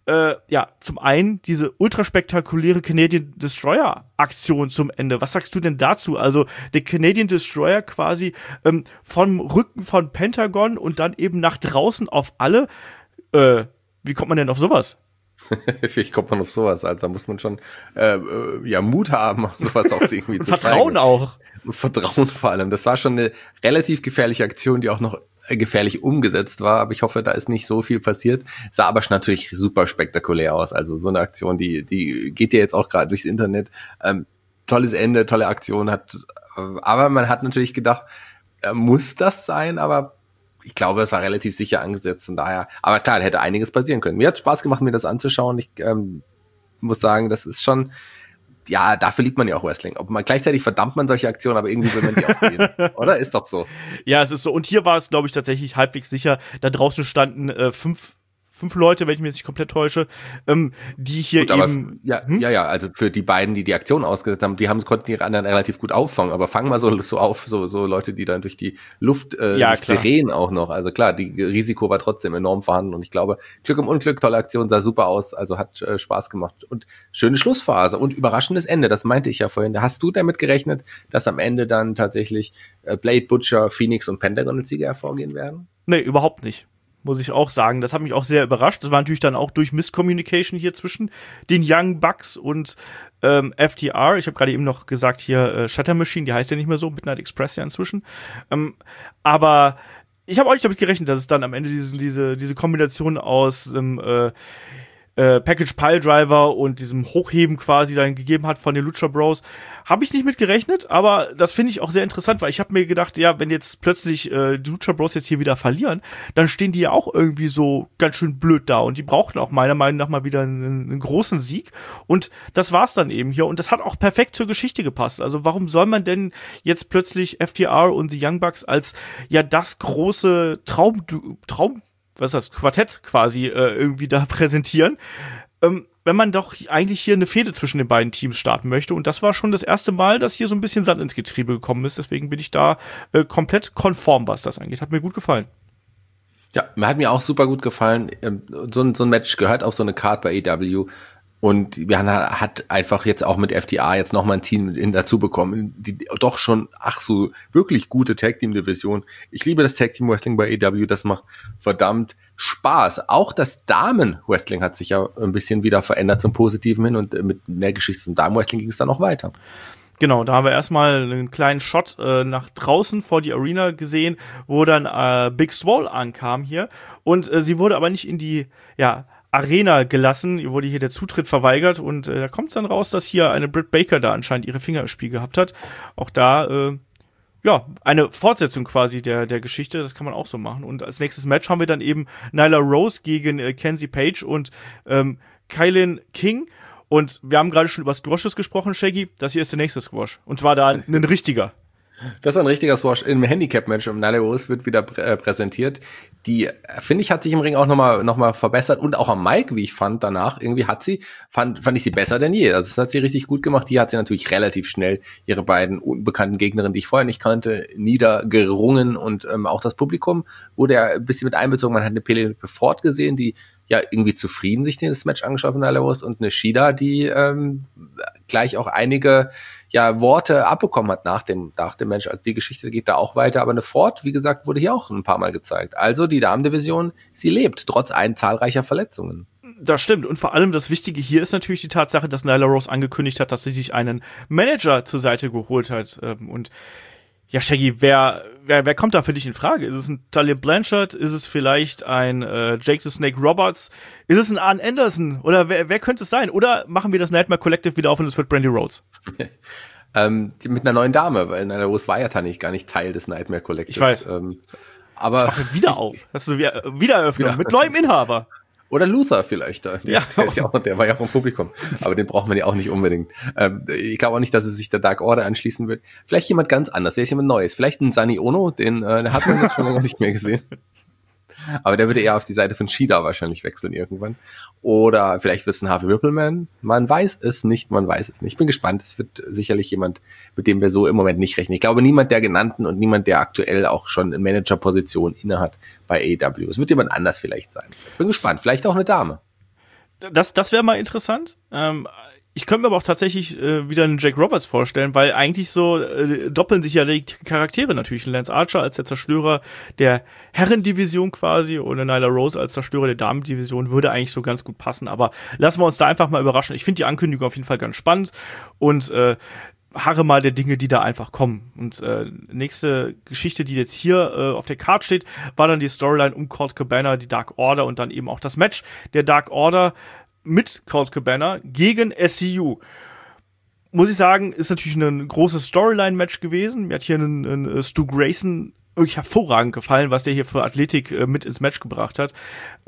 zum einen diese ultraspektakuläre Canadian Destroyer-Aktion zum Ende. Was sagst du denn dazu? Also der Canadian Destroyer quasi vom Rücken von Pentagon und dann eben nach draußen auf alle. Wie kommt man denn auf sowas? Wie kommt man auf sowas? Also da muss man schon Mut haben, sowas auch irgendwie zu Vertrauen zeigen. auch. Vertrauen vor allem. Das war schon eine relativ gefährliche Aktion, die auch noch gefährlich umgesetzt war, aber ich hoffe, da ist nicht so viel passiert. Sah aber schon natürlich super spektakulär aus. Also so eine Aktion, die geht ja jetzt auch gerade durchs Internet. Tolles Ende, tolle Aktion aber man hat natürlich gedacht, muss das sein? Aber ich glaube, es war relativ sicher angesetzt und daher, aber klar, hätte einiges passieren können. Mir hat Spaß gemacht, mir das anzuschauen. Ich muss sagen, das ist schon, ja, dafür liebt man ja auch Wrestling. Gleichzeitig verdammt man solche Aktionen, aber irgendwie will man die auch sehen. Oder? Ist doch so. Ja, es ist so. Und hier war es, glaube ich, tatsächlich halbwegs sicher. Da draußen standen fünf Leute, wenn ich mich jetzt nicht komplett täusche, die hier gut, eben... also für die beiden, die Aktion ausgesetzt haben, konnten die anderen relativ gut auffangen, aber fangen mal so auf, so Leute, die dann durch die Luft sich drehen auch noch. Also klar, die Risiko war trotzdem enorm vorhanden und ich glaube, Glück im Unglück, tolle Aktion, sah super aus, also hat Spaß gemacht und schöne Schlussphase und überraschendes Ende, das meinte ich ja vorhin. Hast du damit gerechnet, dass am Ende dann tatsächlich Blade, Butcher, Phoenix und Pentagon als Sieger hervorgehen werden? Nee, überhaupt nicht. Muss ich auch sagen. Das hat mich auch sehr überrascht. Das war natürlich dann auch durch Misscommunication hier zwischen den Young Bucks und FTR. Ich habe gerade eben noch gesagt hier Shatter Machine, die heißt ja nicht mehr so, Midnight Express ja inzwischen. Aber ich habe auch nicht damit gerechnet, dass es dann am Ende diese Kombination aus Package Pile Driver und diesem Hochheben quasi dann gegeben hat von den Lucha Bros. Habe ich nicht mit gerechnet, aber das finde ich auch sehr interessant, weil ich habe mir gedacht, ja, wenn jetzt plötzlich die Lucha Bros jetzt hier wieder verlieren, dann stehen die ja auch irgendwie so ganz schön blöd da und die brauchten auch meiner Meinung nach mal wieder einen großen Sieg und das war's dann eben hier und das hat auch perfekt zur Geschichte gepasst. Also warum soll man denn jetzt plötzlich FTR und die Young Bucks als ja das große Quartett quasi irgendwie da präsentieren, wenn man doch eigentlich hier eine Fehde zwischen den beiden Teams starten möchte. Und das war schon das erste Mal, dass hier so ein bisschen Sand ins Getriebe gekommen ist. Deswegen bin ich da komplett konform, was das angeht. Hat mir gut gefallen. Ja, mir hat mir auch super gut gefallen. So ein Match gehört auf so eine Card bei AEW. Und man hat einfach jetzt auch mit FTA jetzt nochmal ein Team dazu bekommen, die doch schon, so wirklich gute Tag-Team-Division. Ich liebe das Tag-Team-Wrestling bei AEW, das macht verdammt Spaß. Auch das Damen-Wrestling hat sich ja ein bisschen wieder verändert zum Positiven hin und mit der Geschichte zum Damen-Wrestling ging es dann noch weiter. Genau, da haben wir erstmal einen kleinen Shot nach draußen vor die Arena gesehen, wo dann Big Swole ankam hier und sie wurde aber nicht in die, Arena gelassen, ihr wurde hier der Zutritt verweigert und da kommt es dann raus, dass hier eine Britt Baker da anscheinend ihre Finger im Spiel gehabt hat. Auch da, eine Fortsetzung quasi der Geschichte, das kann man auch so machen. Und als nächstes Match haben wir dann eben Nyla Rose gegen Kenzie Page und Kylan King. Und wir haben gerade schon über Squashes gesprochen, Shaggy. Das hier ist der nächste Squash. Und zwar da ein richtiger. Das war ein richtiger Squash im Handicap-Match. Nyla Rose wird wieder präsentiert. Die, finde ich, hat sich im Ring auch noch mal verbessert. Und auch am Mic, wie ich fand, danach irgendwie fand ich sie besser denn je. Also das hat sie richtig gut gemacht. Die hat sie natürlich relativ schnell ihre beiden unbekannten Gegnerinnen, die ich vorher nicht kannte, niedergerungen. Und auch das Publikum wurde ja ein bisschen mit einbezogen. Man hat eine Penelope Ford gesehen, die ja irgendwie zufrieden sich das Match angeschaut von Nyla Rose und eine Shida, die gleich auch einige Worte abbekommen hat nach dem Match. Also die Geschichte geht da auch weiter, aber eine Ford, wie gesagt, wurde hier auch ein paar Mal gezeigt. Also die Damendivision, sie lebt, trotz zahlreicher Verletzungen. Das stimmt. Und vor allem das Wichtige hier ist natürlich die Tatsache, dass Nyla Rose angekündigt hat, dass sie sich einen Manager zur Seite geholt hat. Und ja, Shaggy, wer kommt da für dich in Frage? Ist es ein Talia Blanchard? Ist es vielleicht ein Jake the Snake Roberts? Ist es ein Arn Anderson? Oder wer könnte es sein? Oder machen wir das Nightmare Collective wieder auf und es wird Brandy Rhodes? Mit einer neuen Dame, weil Nyla Rose war ja gar nicht Teil des Nightmare Collective. Ich weiß. Aber ich mache wieder auf. Hast du Wiedereröffnung mit neuem Inhaber. Oder Luther vielleicht. Der war ja auch im Publikum. Aber den braucht man ja auch nicht unbedingt. Ich glaube auch nicht, dass es sich der Dark Order anschließen wird. Vielleicht jemand ganz anders, vielleicht jemand Neues. Vielleicht ein Sunny Ono, den hat man jetzt schon lange nicht mehr gesehen. Aber der würde eher auf die Seite von Shida wahrscheinlich wechseln irgendwann. Oder vielleicht wird es ein Harvey Rippleman. Man weiß es nicht. Ich bin gespannt. Es wird sicherlich jemand, mit dem wir so im Moment nicht rechnen. Ich glaube, niemand der genannten und niemand, der aktuell auch schon in Managerposition innehat bei AEW. Es wird jemand anders vielleicht sein. Bin gespannt. Vielleicht auch eine Dame. Das wäre mal interessant. Ich könnte mir aber auch tatsächlich wieder einen Jake Roberts vorstellen, weil eigentlich so doppeln sich ja die Charaktere natürlich. Lance Archer als der Zerstörer der Herrendivision quasi und Nyla Rose als Zerstörer der Damendivision würde eigentlich so ganz gut passen. Aber lassen wir uns da einfach mal überraschen. Ich finde die Ankündigung auf jeden Fall ganz spannend und harre mal der Dinge, die da einfach kommen. Und nächste Geschichte, die jetzt hier auf der Card steht, war dann die Storyline um Colt Cabana, die Dark Order und dann eben auch das Match der Dark Order mit Colt Cabana gegen SCU. Muss ich sagen, ist natürlich ein großes Storyline-Match gewesen. Mir hat hier ein Stu Grayson wirklich hervorragend gefallen, was der hier für Athletik mit ins Match gebracht hat.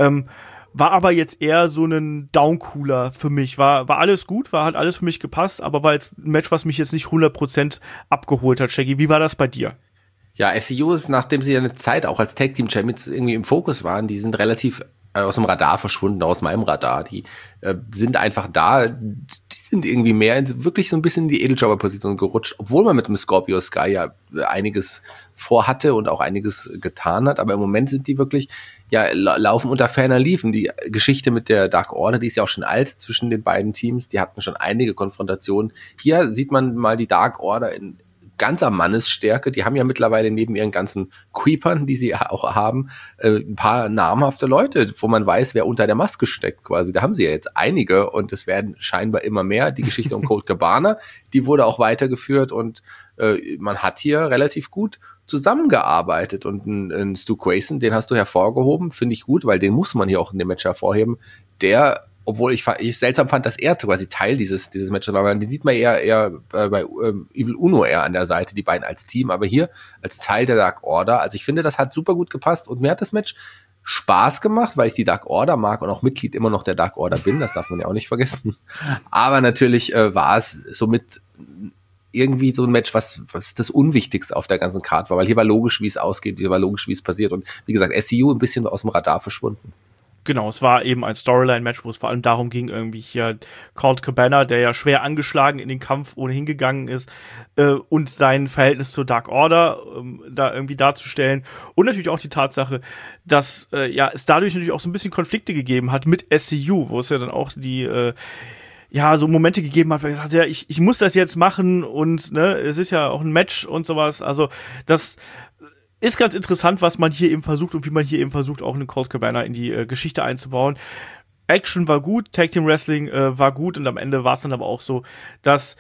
War aber jetzt eher so ein Downcooler für mich. War alles gut, hat alles für mich gepasst, aber war jetzt ein Match, was mich jetzt nicht 100% abgeholt hat, Shaggy. Wie war das bei dir? Ja, SCU ist, nachdem sie ja eine Zeit auch als Tag-Team-Champions irgendwie im Fokus waren, die sind relativ aus dem Radar verschwunden, aus meinem Radar. Die sind einfach da, die sind irgendwie mehr wirklich so ein bisschen in die Edeljobber-Position gerutscht, obwohl man mit dem Scorpio Sky ja einiges vorhatte und auch einiges getan hat, aber im Moment sind die wirklich, ja, laufen unter ferner Liefen. Die Geschichte mit der Dark Order, die ist ja auch schon alt zwischen den beiden Teams, die hatten schon einige Konfrontationen. Hier sieht man mal die Dark Order in ganzer Mannesstärke. Die haben ja mittlerweile neben ihren ganzen Creepern, die sie auch haben, ein paar namhafte Leute, wo man weiß, wer unter der Maske steckt quasi. Da haben sie ja jetzt einige und es werden scheinbar immer mehr. Die Geschichte um Colt Cabana, die wurde auch weitergeführt und man hat hier relativ gut zusammengearbeitet und ein Stu Grayson, den hast du hervorgehoben, finde ich gut, weil den muss man hier auch in dem Match hervorheben. Der, obwohl ich seltsam fand, dass er quasi Teil dieses Matches war, den sieht man eher bei Evil Uno eher an der Seite, die beiden als Team, aber hier als Teil der Dark Order. Also ich finde, das hat super gut gepasst und mir hat das Match Spaß gemacht, weil ich die Dark Order mag und auch Mitglied immer noch der Dark Order bin, das darf man ja auch nicht vergessen. Aber natürlich war es somit irgendwie so ein Match, was das Unwichtigste auf der ganzen Card war, weil hier war logisch, wie es ausgeht, hier war logisch, wie es passiert und wie gesagt, SCU ein bisschen aus dem Radar verschwunden. Genau, es war eben ein Storyline-Match, wo es vor allem darum ging, irgendwie hier Colt Cabana, der ja schwer angeschlagen in den Kampf ohnehin gegangen ist, und sein Verhältnis zur Dark Order da irgendwie darzustellen. Und natürlich auch die Tatsache, dass es dadurch natürlich auch so ein bisschen Konflikte gegeben hat mit SCU, wo es ja dann auch die so Momente gegeben hat, wo er gesagt hat, ja, ich muss das jetzt machen und ne, es ist ja auch ein Match und sowas. Also das ist ganz interessant, was man hier eben versucht und wie man hier eben versucht, auch einen Colt Cabana in die Geschichte einzubauen. Action war gut, Tag Team Wrestling war gut und am Ende war es dann aber auch so, dass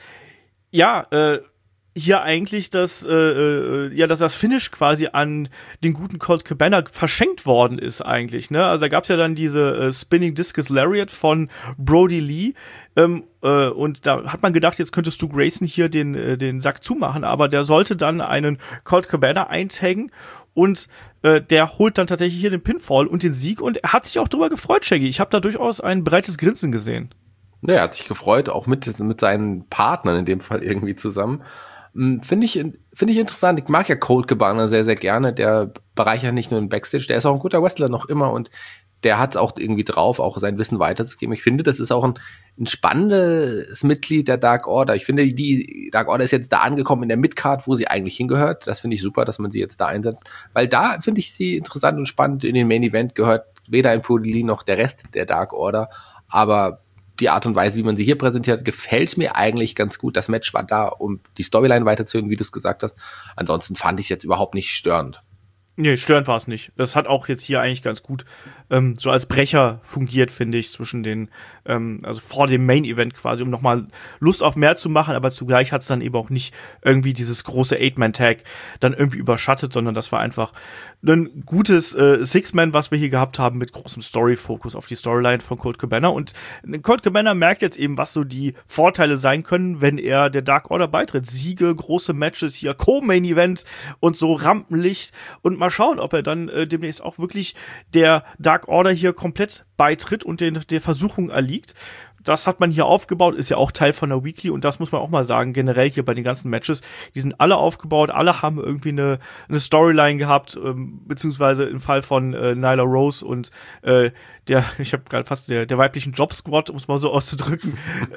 hier eigentlich das Finish quasi an den guten Colt Cabana verschenkt worden ist eigentlich, ne? Also da gab's ja dann diese Spinning Discus Lariat von Brody Lee und da hat man gedacht, jetzt könntest du Grayson hier den Sack zumachen, aber der sollte dann einen Colt Cabana eintaggen und der holt dann tatsächlich hier den Pinfall und den Sieg und er hat sich auch drüber gefreut, Shaggy. Ich habe da durchaus ein breites Grinsen gesehen. Ja, er hat sich gefreut, auch mit seinen Partnern in dem Fall irgendwie zusammen. Finde ich interessant. Ich mag ja Colt Cabana sehr, sehr gerne. Der bereichert nicht nur den Backstage, der ist auch ein guter Wrestler noch immer und der hat es auch irgendwie drauf, auch sein Wissen weiterzugeben. Ich finde, das ist auch ein spannendes Mitglied der Dark Order. Ich finde, die Dark Order ist jetzt da angekommen in der Midcard, wo sie eigentlich hingehört. Das finde ich super, dass man sie jetzt da einsetzt, weil da finde ich sie interessant und spannend. In den Main Event gehört weder ein Brody Lee noch der Rest der Dark Order, aber die Art und Weise, wie man sie hier präsentiert, gefällt mir eigentlich ganz gut. Das Match war da, um die Storyline weiterzuführen, wie du es gesagt hast. Ansonsten fand ich es jetzt überhaupt nicht störend. Nee, störend war es nicht. Das hat auch jetzt hier eigentlich ganz gut so als Brecher fungiert, finde ich, zwischen den, also vor dem Main-Event quasi, um nochmal Lust auf mehr zu machen, aber zugleich hat es dann eben auch nicht irgendwie dieses große 8-Man-Tag dann irgendwie überschattet, sondern das war einfach ein gutes Six-Man, was wir hier gehabt haben, mit großem Story-Fokus auf die Storyline von Colt Cabana. Und Colt Cabana merkt jetzt eben, was so die Vorteile sein können, wenn er der Dark Order beitritt. Siege, große Matches, hier Co-Main-Event und so Rampenlicht und mal schauen, ob er dann demnächst auch wirklich der Dark Order hier komplett beitritt und der Versuchung erliegt. das hat man hier aufgebaut, ist ja auch Teil von der Weekly und das muss man auch mal sagen, generell hier bei den ganzen Matches, die sind alle aufgebaut, alle haben irgendwie eine Storyline gehabt, beziehungsweise im Fall von Nyla Rose und ich habe gerade fast der weiblichen Job-Squad, um es mal so auszudrücken,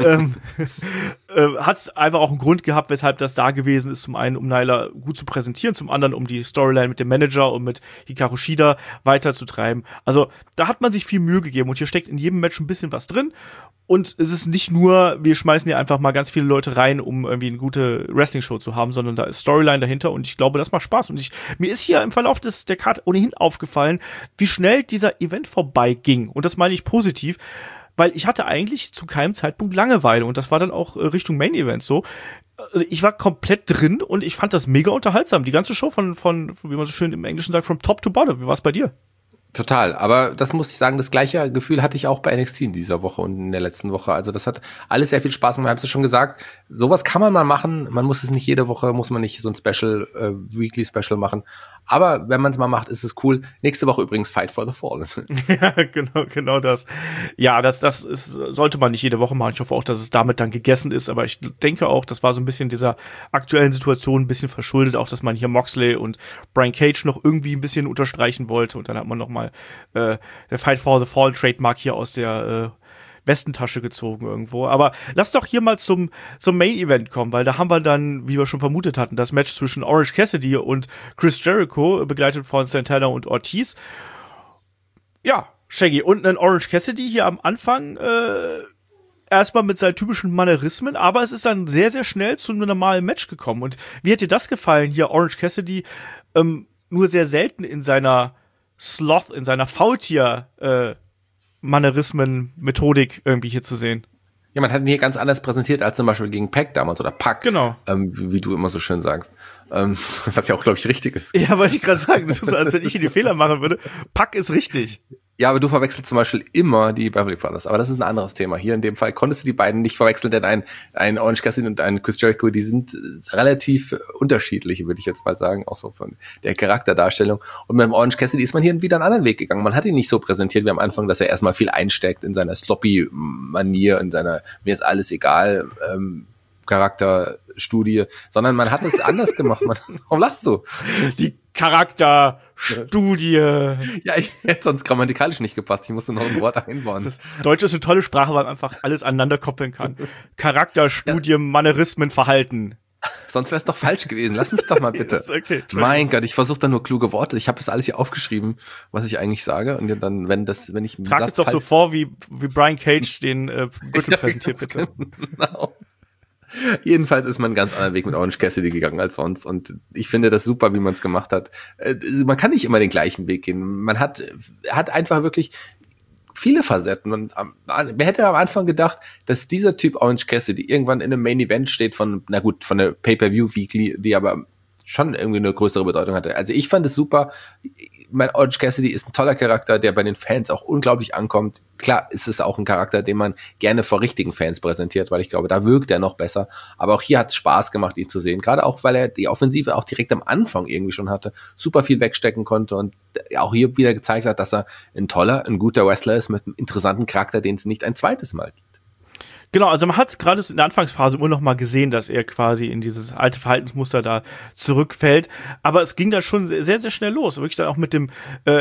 hat einfach auch einen Grund gehabt, weshalb das da gewesen ist, zum einen, um Nyla gut zu präsentieren, zum anderen, um die Storyline mit dem Manager und mit Hikaru Shida weiterzutreiben. Also, da hat man sich viel Mühe gegeben und hier steckt in jedem Match ein bisschen was drin. Und es ist nicht nur, wir schmeißen hier einfach mal ganz viele Leute rein, um irgendwie eine gute Wrestling-Show zu haben, sondern da ist Storyline dahinter und ich glaube, das macht Spaß. Und mir ist hier im Verlauf der Card ohnehin aufgefallen, wie schnell dieser Event vorbeiging. Und das meine ich positiv, weil ich hatte eigentlich zu keinem Zeitpunkt Langeweile und das war dann auch Richtung Main Event so. Also ich war komplett drin und ich fand das mega unterhaltsam. Die ganze Show von wie man so schön im Englischen sagt, from top to bottom. Wie war es bei dir? Total, aber das muss ich sagen, das gleiche Gefühl hatte ich auch bei NXT in dieser Woche und in der letzten Woche. Also das hat alles sehr viel Spaß gemacht. Ich habe es ja schon gesagt, sowas kann man mal machen. Man muss es nicht jede Woche, muss man nicht so ein Special, Weekly Special machen. Aber wenn man es mal macht, ist es cool. Nächste Woche übrigens Fight for the Fallen. Ja, genau das. Ja, das sollte man nicht jede Woche machen. Ich hoffe auch, dass es damit dann gegessen ist. Aber ich denke auch, das war so ein bisschen dieser aktuellen Situation ein bisschen verschuldet. Auch, dass man hier Moxley und Brian Cage noch irgendwie ein bisschen unterstreichen wollte. Und dann hat man noch mal der Fight for the Fallen Trademark hier aus der Westentasche gezogen irgendwo. Aber lass doch hier mal zum Main Event kommen, weil da haben wir dann, wie wir schon vermutet hatten, das Match zwischen Orange Cassidy und Chris Jericho, begleitet von Santana und Ortiz. Ja, Shaggy, und ein Orange Cassidy hier am Anfang erstmal mit seinen typischen Mannerismen, aber es ist dann sehr, sehr schnell zu einem normalen Match gekommen. Und wie hat dir das gefallen, hier Orange Cassidy nur sehr selten in seiner Sloth, in seiner Faultier Mannerismen-Methodik irgendwie hier zu sehen? Ja, man hat ihn hier ganz anders präsentiert als zum Beispiel gegen Pac damals oder Pac. Genau. Wie du immer so schön sagst. Was ja auch, glaube ich, richtig ist. Ja, wollte ich gerade sagen, du tust, als wenn ich hier die Fehler machen würde. Pac ist richtig. Ja, aber du verwechselst zum Beispiel immer die Beverly Brothers. Aber das ist ein anderes Thema. Hier in dem Fall konntest du die beiden nicht verwechseln, denn ein Orange Cassidy und ein Chris Jericho, die sind relativ unterschiedlich, würde ich jetzt mal sagen, auch so von der Charakterdarstellung. Und mit dem Orange Cassidy ist man hier wieder einen anderen Weg gegangen. Man hat ihn nicht so präsentiert wie am Anfang, dass er erstmal viel einsteckt in seiner Sloppy-Manier, in seiner mir ist alles egal Charakterstudie, sondern man hat es anders gemacht. Warum lachst du? Die Charakterstudie. Ja, ich hätte sonst grammatikalisch nicht gepasst. Ich musste noch ein Wort einbauen. Deutsch ist eine tolle Sprache, weil man einfach alles aneinander koppeln kann. Charakterstudie, Mannerismen, Verhalten. Sonst wäre es doch falsch gewesen. Lass mich doch mal bitte. Okay, mein Gott, ich versuche da nur kluge Worte. Ich habe das alles hier aufgeschrieben, was ich eigentlich sage. Und dann, wenn ich trag es doch so vor, wie Brian Cage den Gürtel präsentiert, bitte. Genau. Jedenfalls ist man einen ganz anderen Weg mit Orange Cassidy gegangen als sonst und ich finde das super, wie man es gemacht hat. Man kann nicht immer den gleichen Weg gehen. Man hat einfach wirklich viele Facetten. Und wer hätte am Anfang gedacht, dass dieser Typ Orange Cassidy irgendwann in einem Main Event steht von der Pay-Per-View Weekly, die aber schon irgendwie eine größere Bedeutung hatte. Also ich fand es super. Mein Orange Cassidy ist ein toller Charakter, der bei den Fans auch unglaublich ankommt. Klar ist es auch ein Charakter, den man gerne vor richtigen Fans präsentiert, weil ich glaube, da wirkt er noch besser. Aber auch hier hat es Spaß gemacht, ihn zu sehen. Gerade auch, weil er die Offensive auch direkt am Anfang irgendwie schon hatte, super viel wegstecken konnte und auch hier wieder gezeigt hat, dass er ein guter Wrestler ist mit einem interessanten Charakter, den es nicht ein zweites Mal gibt. Genau, also man hat es gerade in der Anfangsphase immer noch mal gesehen, dass er quasi in dieses alte Verhaltensmuster da zurückfällt. Aber es ging da schon sehr, sehr schnell los. Wirklich dann auch mit dem,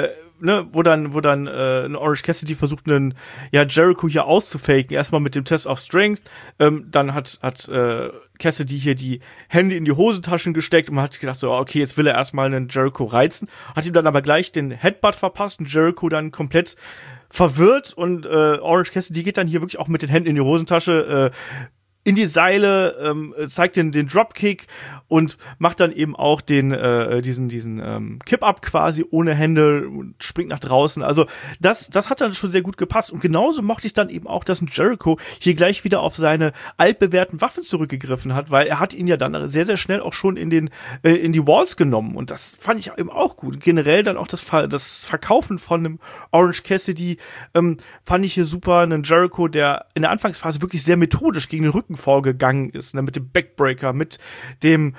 wo dann ein Orange Cassidy versucht, einen Jericho hier auszufaken. Erstmal mit dem Test of Strength. Dann hat Cassidy hier die Hände in die Hosentaschen gesteckt und man hat gedacht, so, okay, jetzt will er erstmal einen Jericho reizen. Hat ihm dann aber gleich den Headbutt verpasst und Jericho dann komplett verwirrt und Orange Cassidy geht dann hier wirklich auch mit den Händen in die Hosentasche in die Seile, zeigt den Dropkick und macht dann eben auch diesen Kip-Up quasi ohne Hände und springt nach draußen. Also das hat dann schon sehr gut gepasst. Und genauso mochte ich dann eben auch, dass ein Jericho hier gleich wieder auf seine altbewährten Waffen zurückgegriffen hat, weil er hat ihn ja dann sehr, sehr schnell auch schon in die Walls genommen. Und das fand ich eben auch gut. Generell dann auch das Verkaufen von einem Orange Cassidy fand ich hier super. Einen Jericho, der in der Anfangsphase wirklich sehr methodisch gegen den Rücken Rücken vorgegangen ist, ne, mit dem Backbreaker, mit der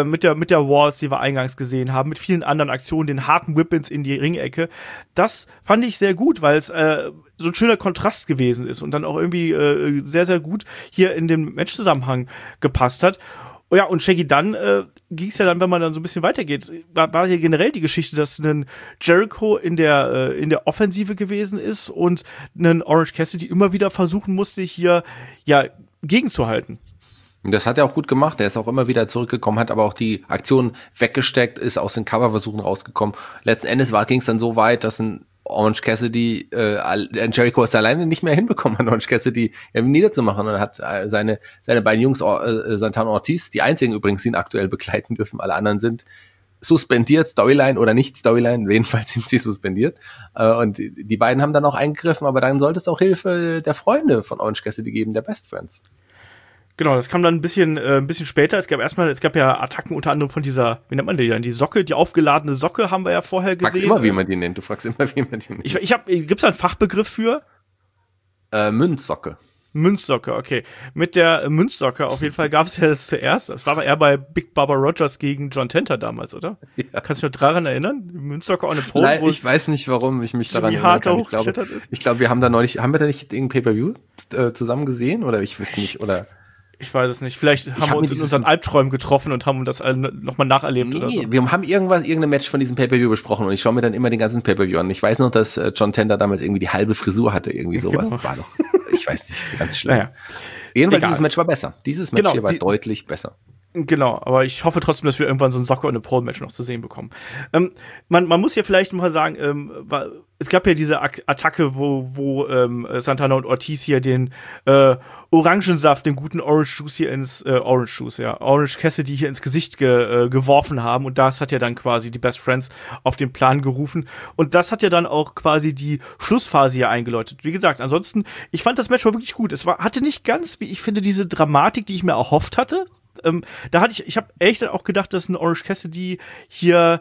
Walls, die wir eingangs gesehen haben, mit vielen anderen Aktionen, den harten Whip-Ins in die Ringecke. Das fand ich sehr gut, weil es so ein schöner Kontrast gewesen ist und dann auch irgendwie sehr, sehr gut hier in den Match-Zusammenhang gepasst hat. Oh ja, und Shaggy, dann ging es ja dann, wenn man dann so ein bisschen weitergeht, war ja generell die Geschichte, dass ein Jericho in der Offensive gewesen ist und ein Orange Cassidy immer wieder versuchen musste, hier ja gegenzuhalten. Und das hat er auch gut gemacht. Er ist auch immer wieder zurückgekommen, hat aber auch die Aktion weggesteckt, ist aus den Coverversuchen rausgekommen. Letzten Endes ging es dann so weit, dass ein Orange Cassidy, Jericho es alleine nicht mehr hinbekommen hat, Orange Cassidy niederzumachen, und hat seine beiden Jungs, Santana und Ortiz, die einzigen übrigens, die ihn aktuell begleiten dürfen, alle anderen sind suspendiert, Storyline oder nicht Storyline, jedenfalls sind sie suspendiert, und die beiden haben dann auch eingegriffen, aber dann sollte es auch Hilfe der Freunde von Orange Cassidy geben, der Best Friends. Genau, das kam dann ein bisschen später. Es gab ja Attacken unter anderem von dieser, wie nennt man die dann? Die Socke, die aufgeladene Socke haben wir ja vorher gesehen. Du fragst immer, wie man die nennt. Gibt's da einen Fachbegriff für? Münzsocke. Münzsocke, okay. Mit der Münzsocke auf jeden Fall gab es ja das zuerst. Das war aber eher bei Big Bubba Rogers gegen John Tenta damals, oder? Ja. Kannst du dich noch daran erinnern? Die Münzsocke on a pole. Nein, ich weiß nicht, warum ich mich daran erinnern kann. Ich glaube, wir haben da haben wir da nicht irgendein Pay-Per-View zusammen gesehen? Oder ich weiß nicht, oder... Ich weiß es nicht. Vielleicht haben wir uns in unseren Albträumen getroffen und haben das nochmal nacherlebt oder so. Wir haben irgendein Match von diesem Pay-Per-View besprochen und ich schaue mir dann immer den ganzen Pay-Per-View an. Ich weiß noch, dass John Tenta damals irgendwie die halbe Frisur hatte, irgendwie sowas. Genau. War doch, ich weiß nicht, ganz schlimm. Naja. Jedenfalls, dieses Match war besser. Dieses Match hier war deutlich besser. Genau, aber ich hoffe trotzdem, dass wir irgendwann so ein Soccer- und eine Pole-Match noch zu sehen bekommen. Man muss hier vielleicht mal sagen, es gab ja diese Attacke, wo Santana und Ortiz hier den Orangensaft, den guten Orange Juice hier Orange Cassidy hier ins Gesicht geworfen haben, und das hat ja dann quasi die Best Friends auf den Plan gerufen, und das hat ja dann auch quasi die Schlussphase hier eingeläutet. Wie gesagt, ansonsten, ich fand das Match war wirklich gut. Hatte nicht ganz, wie ich finde, diese Dramatik, die ich mir erhofft hatte. Ich habe echt auch gedacht, dass ein Orange Cassidy hier,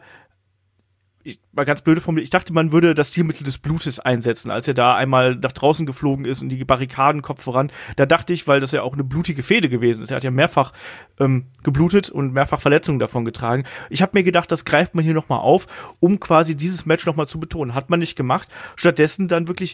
war ganz blöde formuliert, ich dachte, man würde das Stilmittel des Blutes einsetzen, als er da einmal nach draußen geflogen ist und die Barrikaden Kopf voran. Da dachte ich, weil das ja auch eine blutige Fehde gewesen ist, er hat ja mehrfach geblutet und mehrfach Verletzungen davon getragen. Ich habe mir gedacht, das greift man hier nochmal auf, um quasi dieses Match nochmal zu betonen. Hat man nicht gemacht. Stattdessen dann wirklich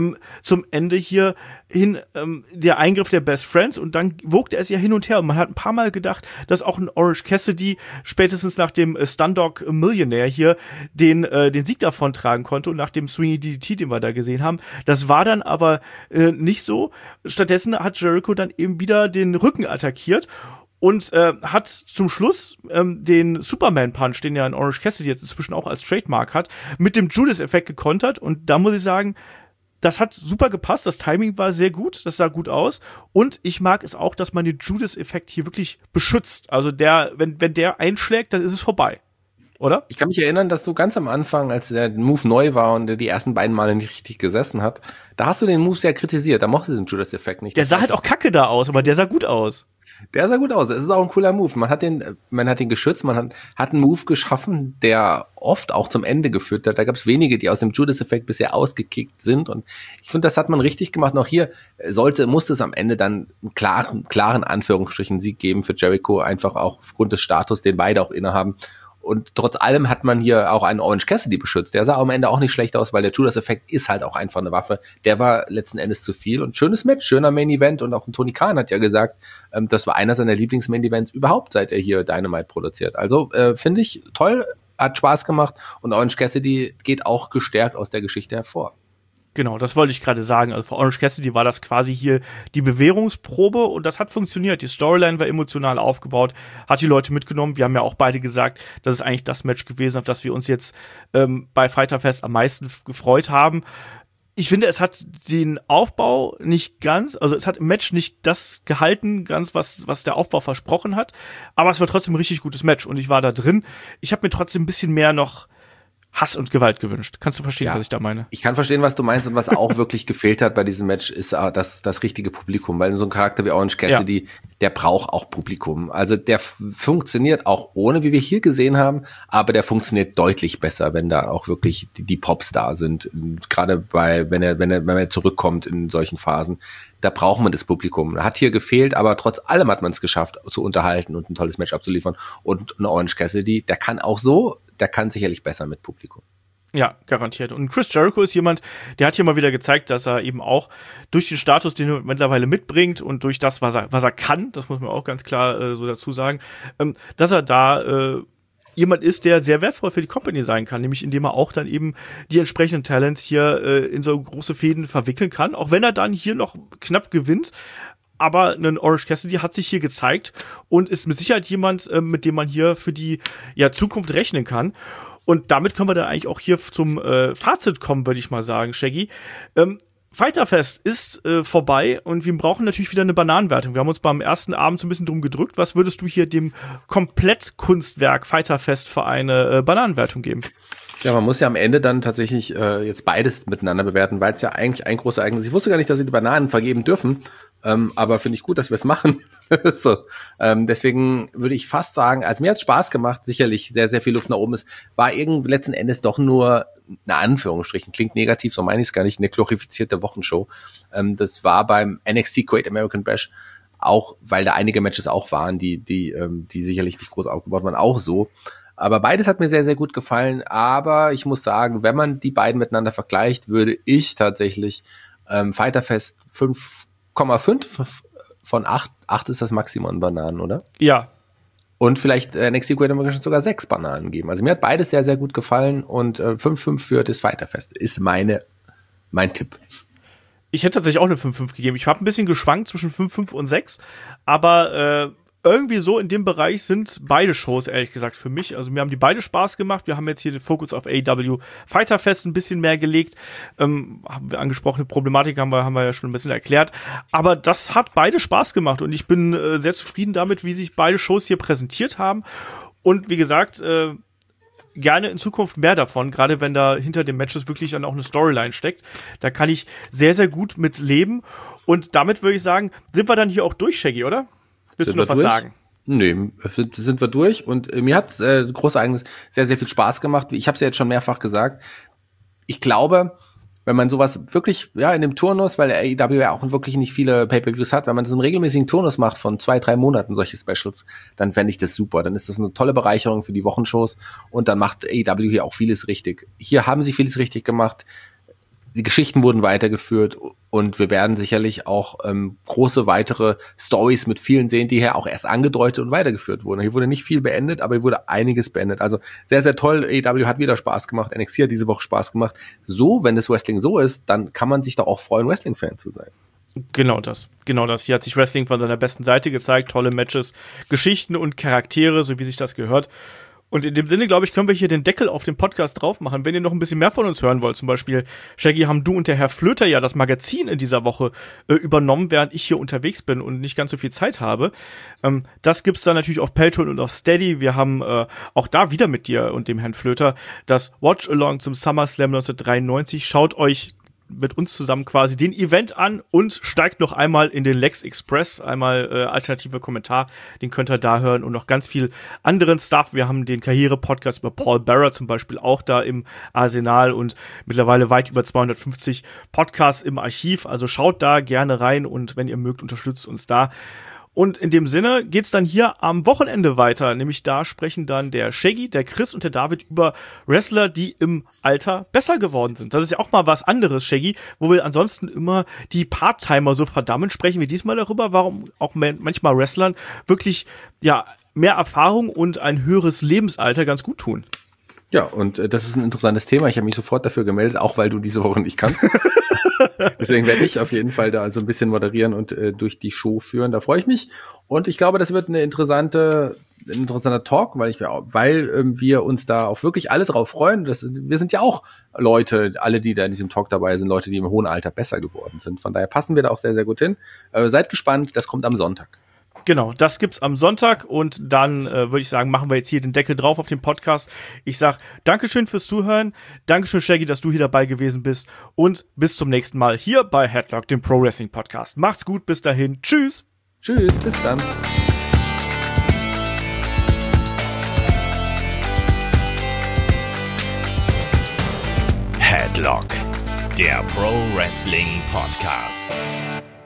zum Ende hier hin der Eingriff der Best Friends, und dann wogte es ja hin und her. Und man hat ein paar Mal gedacht, dass auch ein Orange Cassidy spätestens nach dem Stundog Millionaire hier den Sieg davon tragen konnte, und nach dem Swingy DDT, den wir da gesehen haben. Das war dann aber nicht so. Stattdessen hat Jericho dann eben wieder den Rücken attackiert und hat zum Schluss den Superman-Punch, den ja ein Orange Cassidy jetzt inzwischen auch als Trademark hat, mit dem Judas-Effekt gekontert. Und da muss ich sagen, das hat super gepasst, das Timing war sehr gut, das sah gut aus, und ich mag es auch, dass man den Judas-Effekt hier wirklich beschützt. Also wenn der einschlägt, dann ist es vorbei. Oder? Ich kann mich erinnern, dass du ganz am Anfang, als der Move neu war und der die ersten beiden Male nicht richtig gesessen hat, da hast du den Move sehr kritisiert. Da mochte den Judas-Effekt nicht. Der sah halt auch kacke da aus, aber der sah gut aus. Der sah gut aus. Es ist auch ein cooler Move. Man hat den geschützt, man hat einen Move geschaffen, der oft auch zum Ende geführt hat. Da gab es wenige, die aus dem Judas-Effekt bisher ausgekickt sind. Und ich finde, das hat man richtig gemacht. Und auch hier musste es am Ende dann einen klaren Anführungsstrichen Sieg geben für Jericho, einfach auch aufgrund des Status, den beide auch innehaben. Und trotz allem hat man hier auch einen Orange Cassidy beschützt. Der sah am Ende auch nicht schlecht aus, weil der Judas-Effekt ist halt auch einfach eine Waffe. Der war letzten Endes zu viel. Und schönes Match, schöner Main-Event. Und auch Tony Khan hat ja gesagt, das war einer seiner Lieblings-Main-Events überhaupt, seit er hier Dynamite produziert. Also finde ich toll, hat Spaß gemacht. Und Orange Cassidy geht auch gestärkt aus der Geschichte hervor. Genau, das wollte ich gerade sagen. Also für Orange Cassidy war das quasi hier die Bewährungsprobe, und das hat funktioniert. Die Storyline war emotional aufgebaut, hat die Leute mitgenommen. Wir haben ja auch beide gesagt, das ist eigentlich das Match gewesen, auf das wir uns jetzt bei Fyter Fest am meisten gefreut haben. Ich finde, es hat den Aufbau nicht ganz, also es hat im Match nicht das gehalten, ganz was der Aufbau versprochen hat, aber es war trotzdem ein richtig gutes Match, und ich war da drin. Ich habe mir trotzdem ein bisschen mehr noch Hass und Gewalt gewünscht. Kannst du verstehen, was ich da meine? Ich kann verstehen, was du meinst, und was auch wirklich gefehlt hat bei diesem Match, ist das richtige Publikum, weil so ein Charakter wie Orange Cassidy, der braucht auch Publikum. Also der funktioniert auch ohne, wie wir hier gesehen haben, aber der funktioniert deutlich besser, wenn da auch wirklich die Pops da sind. Gerade wenn er zurückkommt in solchen Phasen, da braucht man das Publikum. Hat hier gefehlt, aber trotz allem hat man es geschafft, zu unterhalten und ein tolles Match abzuliefern. Und ein Orange Cassidy, der kann auch so, der kann sicherlich besser mit Publikum. Ja, garantiert. Und Chris Jericho ist jemand, der hat hier mal wieder gezeigt, dass er eben auch durch den Status, den er mittlerweile mitbringt und durch das, was er kann, das muss man auch ganz klar so dazu sagen, dass er da jemand ist, der sehr wertvoll für die Company sein kann, nämlich indem er auch dann eben die entsprechenden Talents hier in so große Fäden verwickeln kann, auch wenn er dann hier noch knapp gewinnt. Aber ein Orange Cassidy hat sich hier gezeigt und ist mit Sicherheit jemand, mit dem man hier für die Zukunft rechnen kann. Und damit können wir dann eigentlich auch hier zum Fazit kommen, würde ich mal sagen, Shaggy. Fighterfest ist vorbei und wir brauchen natürlich wieder eine Bananenwertung. Wir haben uns beim ersten Abend so ein bisschen drum gedrückt. Was würdest du hier dem Komplettkunstwerk Fighterfest für eine Bananenwertung geben? Ja, man muss ja am Ende dann tatsächlich jetzt beides miteinander bewerten, weil es ja eigentlich ein großes Ereignis ist. Ich wusste gar nicht, dass wir die Bananen vergeben dürfen, aber finde ich gut, dass wir es machen. So, deswegen würde ich fast sagen, also mir hat es Spaß gemacht, sicherlich sehr, sehr viel Luft nach oben ist, war letzten Endes doch nur eine Anführungsstrichen, klingt negativ, so meine ich es gar nicht, eine glorifizierte Wochenshow. Das war beim NXT Great American Bash auch, weil da einige Matches auch waren, die sicherlich nicht groß aufgebaut waren, auch so. Aber beides hat mir sehr, sehr gut gefallen. Aber ich muss sagen, wenn man die beiden miteinander vergleicht, würde ich tatsächlich Fighterfest 5,5 von 8. 8 ist das Maximum an Bananen, oder? Ja. Und vielleicht NXT Great American sogar 6 Bananen geben. Also mir hat beides sehr, sehr gut gefallen. Und 5,5 für das Fighterfest ist mein Tipp. Ich hätte tatsächlich auch eine 5,5 gegeben. Ich habe ein bisschen geschwankt zwischen 5,5 und 6. Aber irgendwie so in dem Bereich sind beide Shows, ehrlich gesagt, für mich. Also mir haben die beide Spaß gemacht. Wir haben jetzt hier den Fokus auf AEW Fighterfest ein bisschen mehr gelegt. Haben wir angesprochene Problematik, haben wir ja schon ein bisschen erklärt. Aber das hat beide Spaß gemacht und ich bin sehr zufrieden damit, wie sich beide Shows hier präsentiert haben. Und wie gesagt, gerne in Zukunft mehr davon, gerade wenn da hinter den Matches wirklich dann auch eine Storyline steckt. Da kann ich sehr, sehr gut mit leben. Und damit würde ich sagen, sind wir dann hier auch durch, Shaggy, oder? Willst du noch was sagen? Nee, sind wir durch und mir hat großes Ereignis sehr, sehr viel Spaß gemacht. Ich habe es ja jetzt schon mehrfach gesagt. Ich glaube, wenn man sowas wirklich, in dem Turnus, weil der AEW ja auch wirklich nicht viele Pay-Per-Views hat, wenn man das im regelmäßigen Turnus macht von 2-3 Monaten, solche Specials, dann fände ich das super. Dann ist das eine tolle Bereicherung für die Wochenshows und dann macht AEW hier auch vieles richtig. Hier haben sie vieles richtig gemacht. Die Geschichten wurden weitergeführt und wir werden sicherlich auch große weitere Stories mit vielen sehen, die hier auch erst angedeutet und weitergeführt wurden. Hier wurde nicht viel beendet, aber hier wurde einiges beendet. Also sehr, sehr toll. AEW hat wieder Spaß gemacht. NXT hat diese Woche Spaß gemacht. So, wenn das Wrestling so ist, dann kann man sich doch auch freuen, Wrestling-Fan zu sein. Genau das. Hier hat sich Wrestling von seiner besten Seite gezeigt. Tolle Matches, Geschichten und Charaktere, so wie sich das gehört. Und in dem Sinne, glaube ich, können wir hier den Deckel auf den Podcast drauf machen. Wenn ihr noch ein bisschen mehr von uns hören wollt, zum Beispiel, Shaggy, haben du und der Herr Flöter ja das Magazin in dieser Woche übernommen, während ich hier unterwegs bin und nicht ganz so viel Zeit habe. Das gibt's dann natürlich auf Patreon und auf Steady. Wir haben auch da wieder mit dir und dem Herrn Flöter das Watch-Along zum SummerSlam 1993. Schaut euch mit uns zusammen quasi den Event an und steigt noch einmal in den Lex Express, einmal alternative Kommentar, den könnt ihr da hören und noch ganz viel anderen Stuff. Wir haben den Karriere-Podcast über Paul Bearer zum Beispiel auch da im Arsenal und mittlerweile weit über 250 Podcasts im Archiv, also schaut da gerne rein und wenn ihr mögt, unterstützt uns da. Und in dem Sinne geht's dann hier am Wochenende weiter, nämlich da sprechen dann der Shaggy, der Chris und der David über Wrestler, die im Alter besser geworden sind. Das ist ja auch mal was anderes, Shaggy, wo wir ansonsten immer die Part-Timer so verdammen, sprechen wir diesmal darüber, warum auch manchmal Wrestlern wirklich mehr Erfahrung und ein höheres Lebensalter ganz gut tun. Ja, und das ist ein interessantes Thema. Ich habe mich sofort dafür gemeldet, auch weil du diese Woche nicht kannst. Deswegen werde ich auf jeden Fall da so ein bisschen moderieren und durch die Show führen. Da freue ich mich. Und ich glaube, das wird ein interessanter Talk, weil wir uns da auch wirklich alle drauf freuen. Wir sind ja auch Leute, alle, die da in diesem Talk dabei sind, Leute, die im hohen Alter besser geworden sind. Von daher passen wir da auch sehr, sehr gut hin. Seid gespannt, das kommt am Sonntag. Genau, das gibt's am Sonntag und dann würde ich sagen, machen wir jetzt hier den Deckel drauf auf den Podcast. Ich sag Dankeschön fürs Zuhören, Dankeschön Shaggy, dass du hier dabei gewesen bist und bis zum nächsten Mal hier bei Headlock, dem Pro Wrestling Podcast. Macht's gut, bis dahin, tschüss! Tschüss, bis dann. Headlock, der Pro Wrestling Podcast.